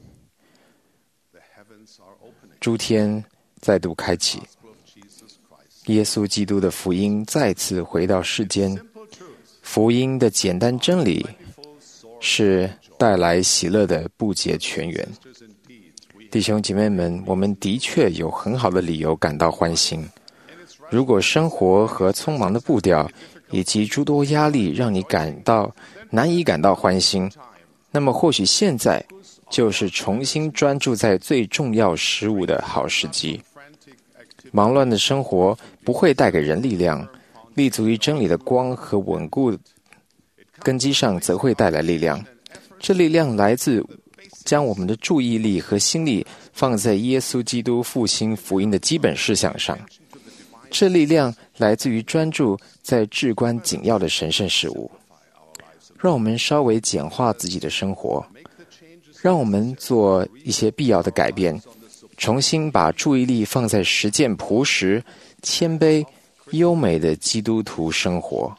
诸天再度开启，耶稣基督的福音再次回到世间。福音的简单真理是带来喜乐的不竭泉源。弟兄姐妹们，我们的确有很好的理由感到欢欣。如果生活和匆忙的步调以及诸多压力让你难以感到欢欣，那么或许现在就是重新专注在最重要事物的好时机。忙乱的生活不会带给人力量，立足于真理的光和稳固根基上则会带来力量。这力量来自将我们的注意力和心力放在耶稣基督复兴福音的基本事项上。这力量来自于专注在至关紧要的神圣事物。让我们稍微简化自己的生活，让我们做一些必要的改变，重新把注意力放在实践朴实、谦卑、优美的基督徒生活。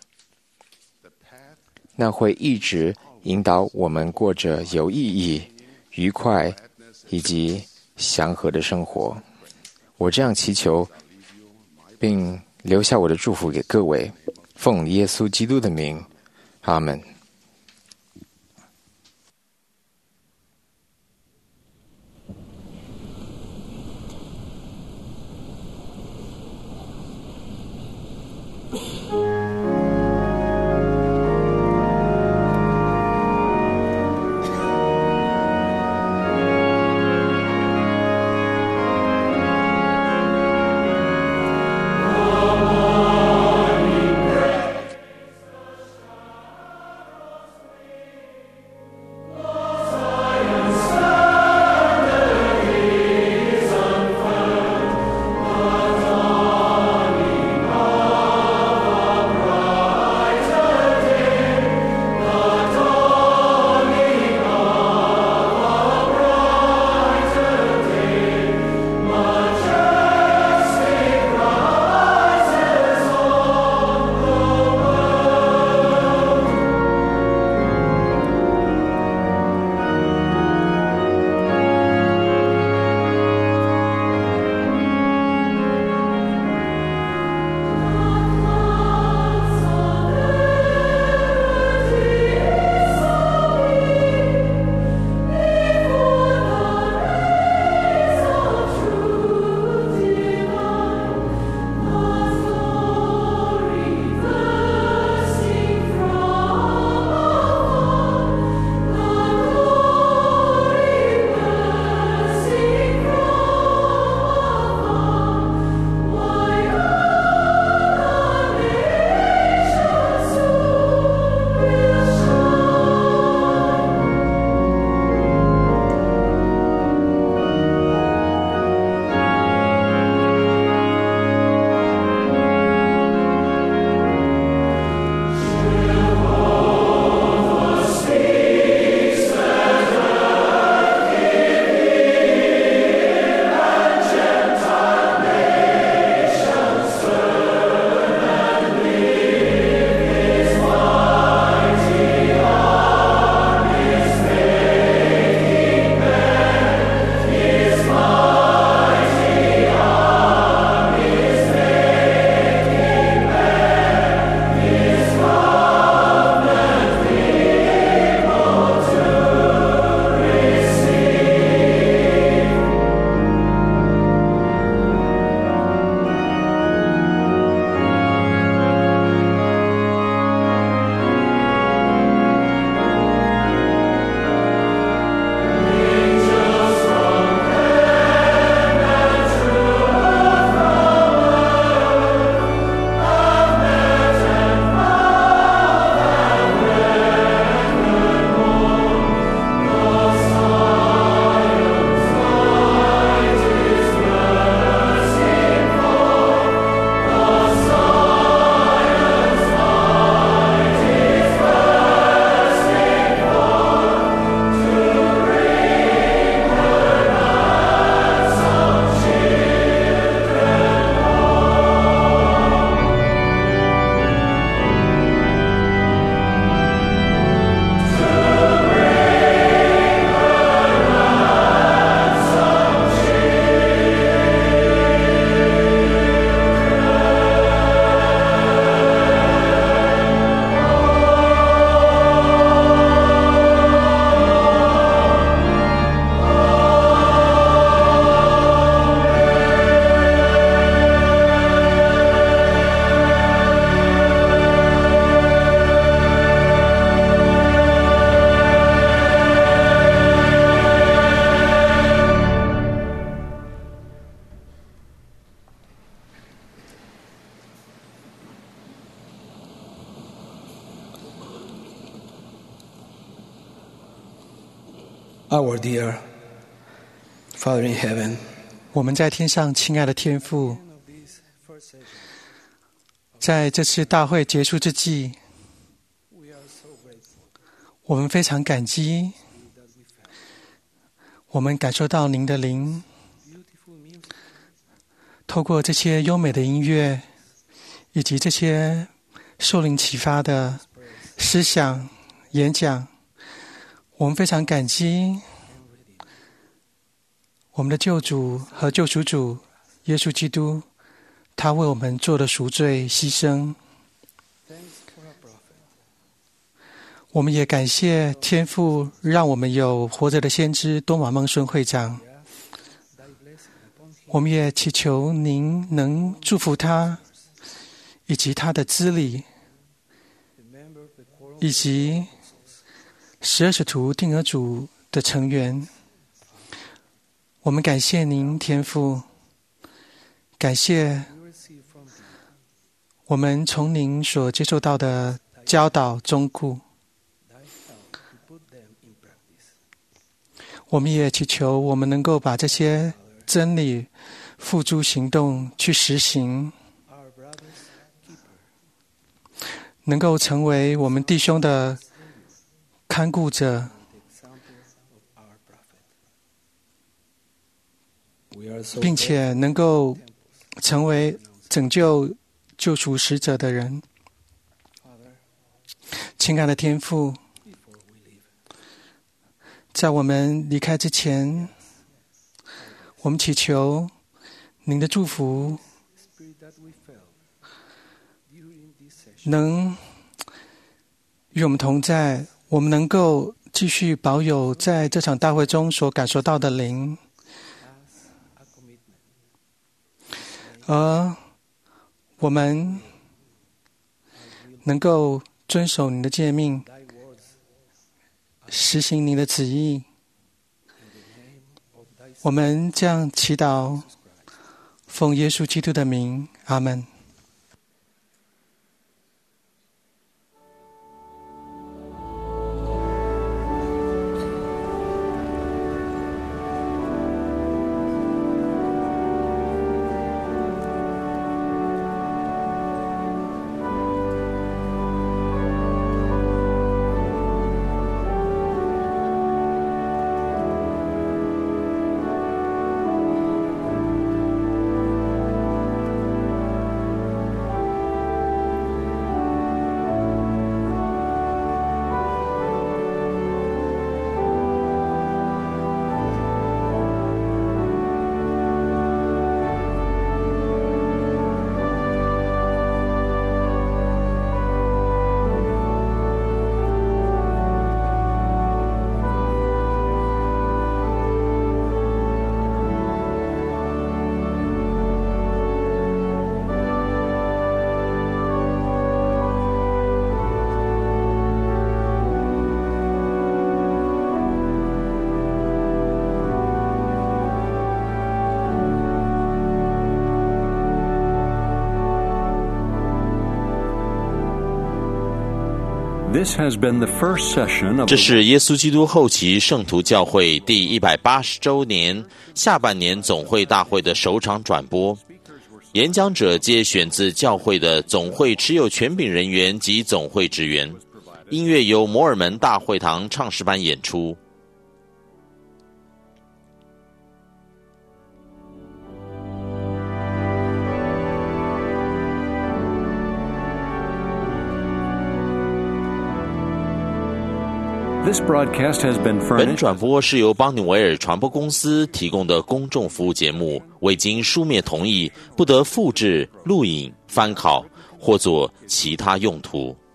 那会一直引导我们过着有意义、愉快以及祥和的生活。我这样祈求，并留下我的祝福给各位，奉耶稣基督的名，阿们。 Our dear Father in heaven, 我们在天上亲爱的天父，在这次大会结束之际，我们非常感激，我们感受到您的灵，透过这些优美的音乐，以及这些受灵启发的思想演讲，我们非常感激我们的救主和救赎主耶稣基督，他为我们做的赎罪牺牲。我们也感谢天父，让我们有活着的先知多马孟孙会长。我们也祈求您能祝福他，以及他的资历，以及12使徒定额组的成员。我们感谢您，天父，感谢我们从您所接受到的教导忠告。我们也祈求我们能够把这些真理付诸行动去实行，能够成为我们弟兄的看顾者，并且能够成为拯救救赎使者的人。亲爱的天父，在我们离开之前，我们祈求您的祝福能与我们同在，我们能够继续保有在这场大会中所感受到的灵，而我们能够遵守您的诫命，实行您的旨意。我们这样祈祷，奉耶稣基督的名，阿们。 这是耶稣基督后期圣徒教会第180周年下半年总会大会的首场转播。演讲者皆选自教会的总会持有权柄人员及总会职员。音乐由摩尔门大会堂唱诗班演出。本转播是由邦尼维尔传播公司提供的公众服务节目，未经书面同意，不得复制、录影、翻拷或作其他用途。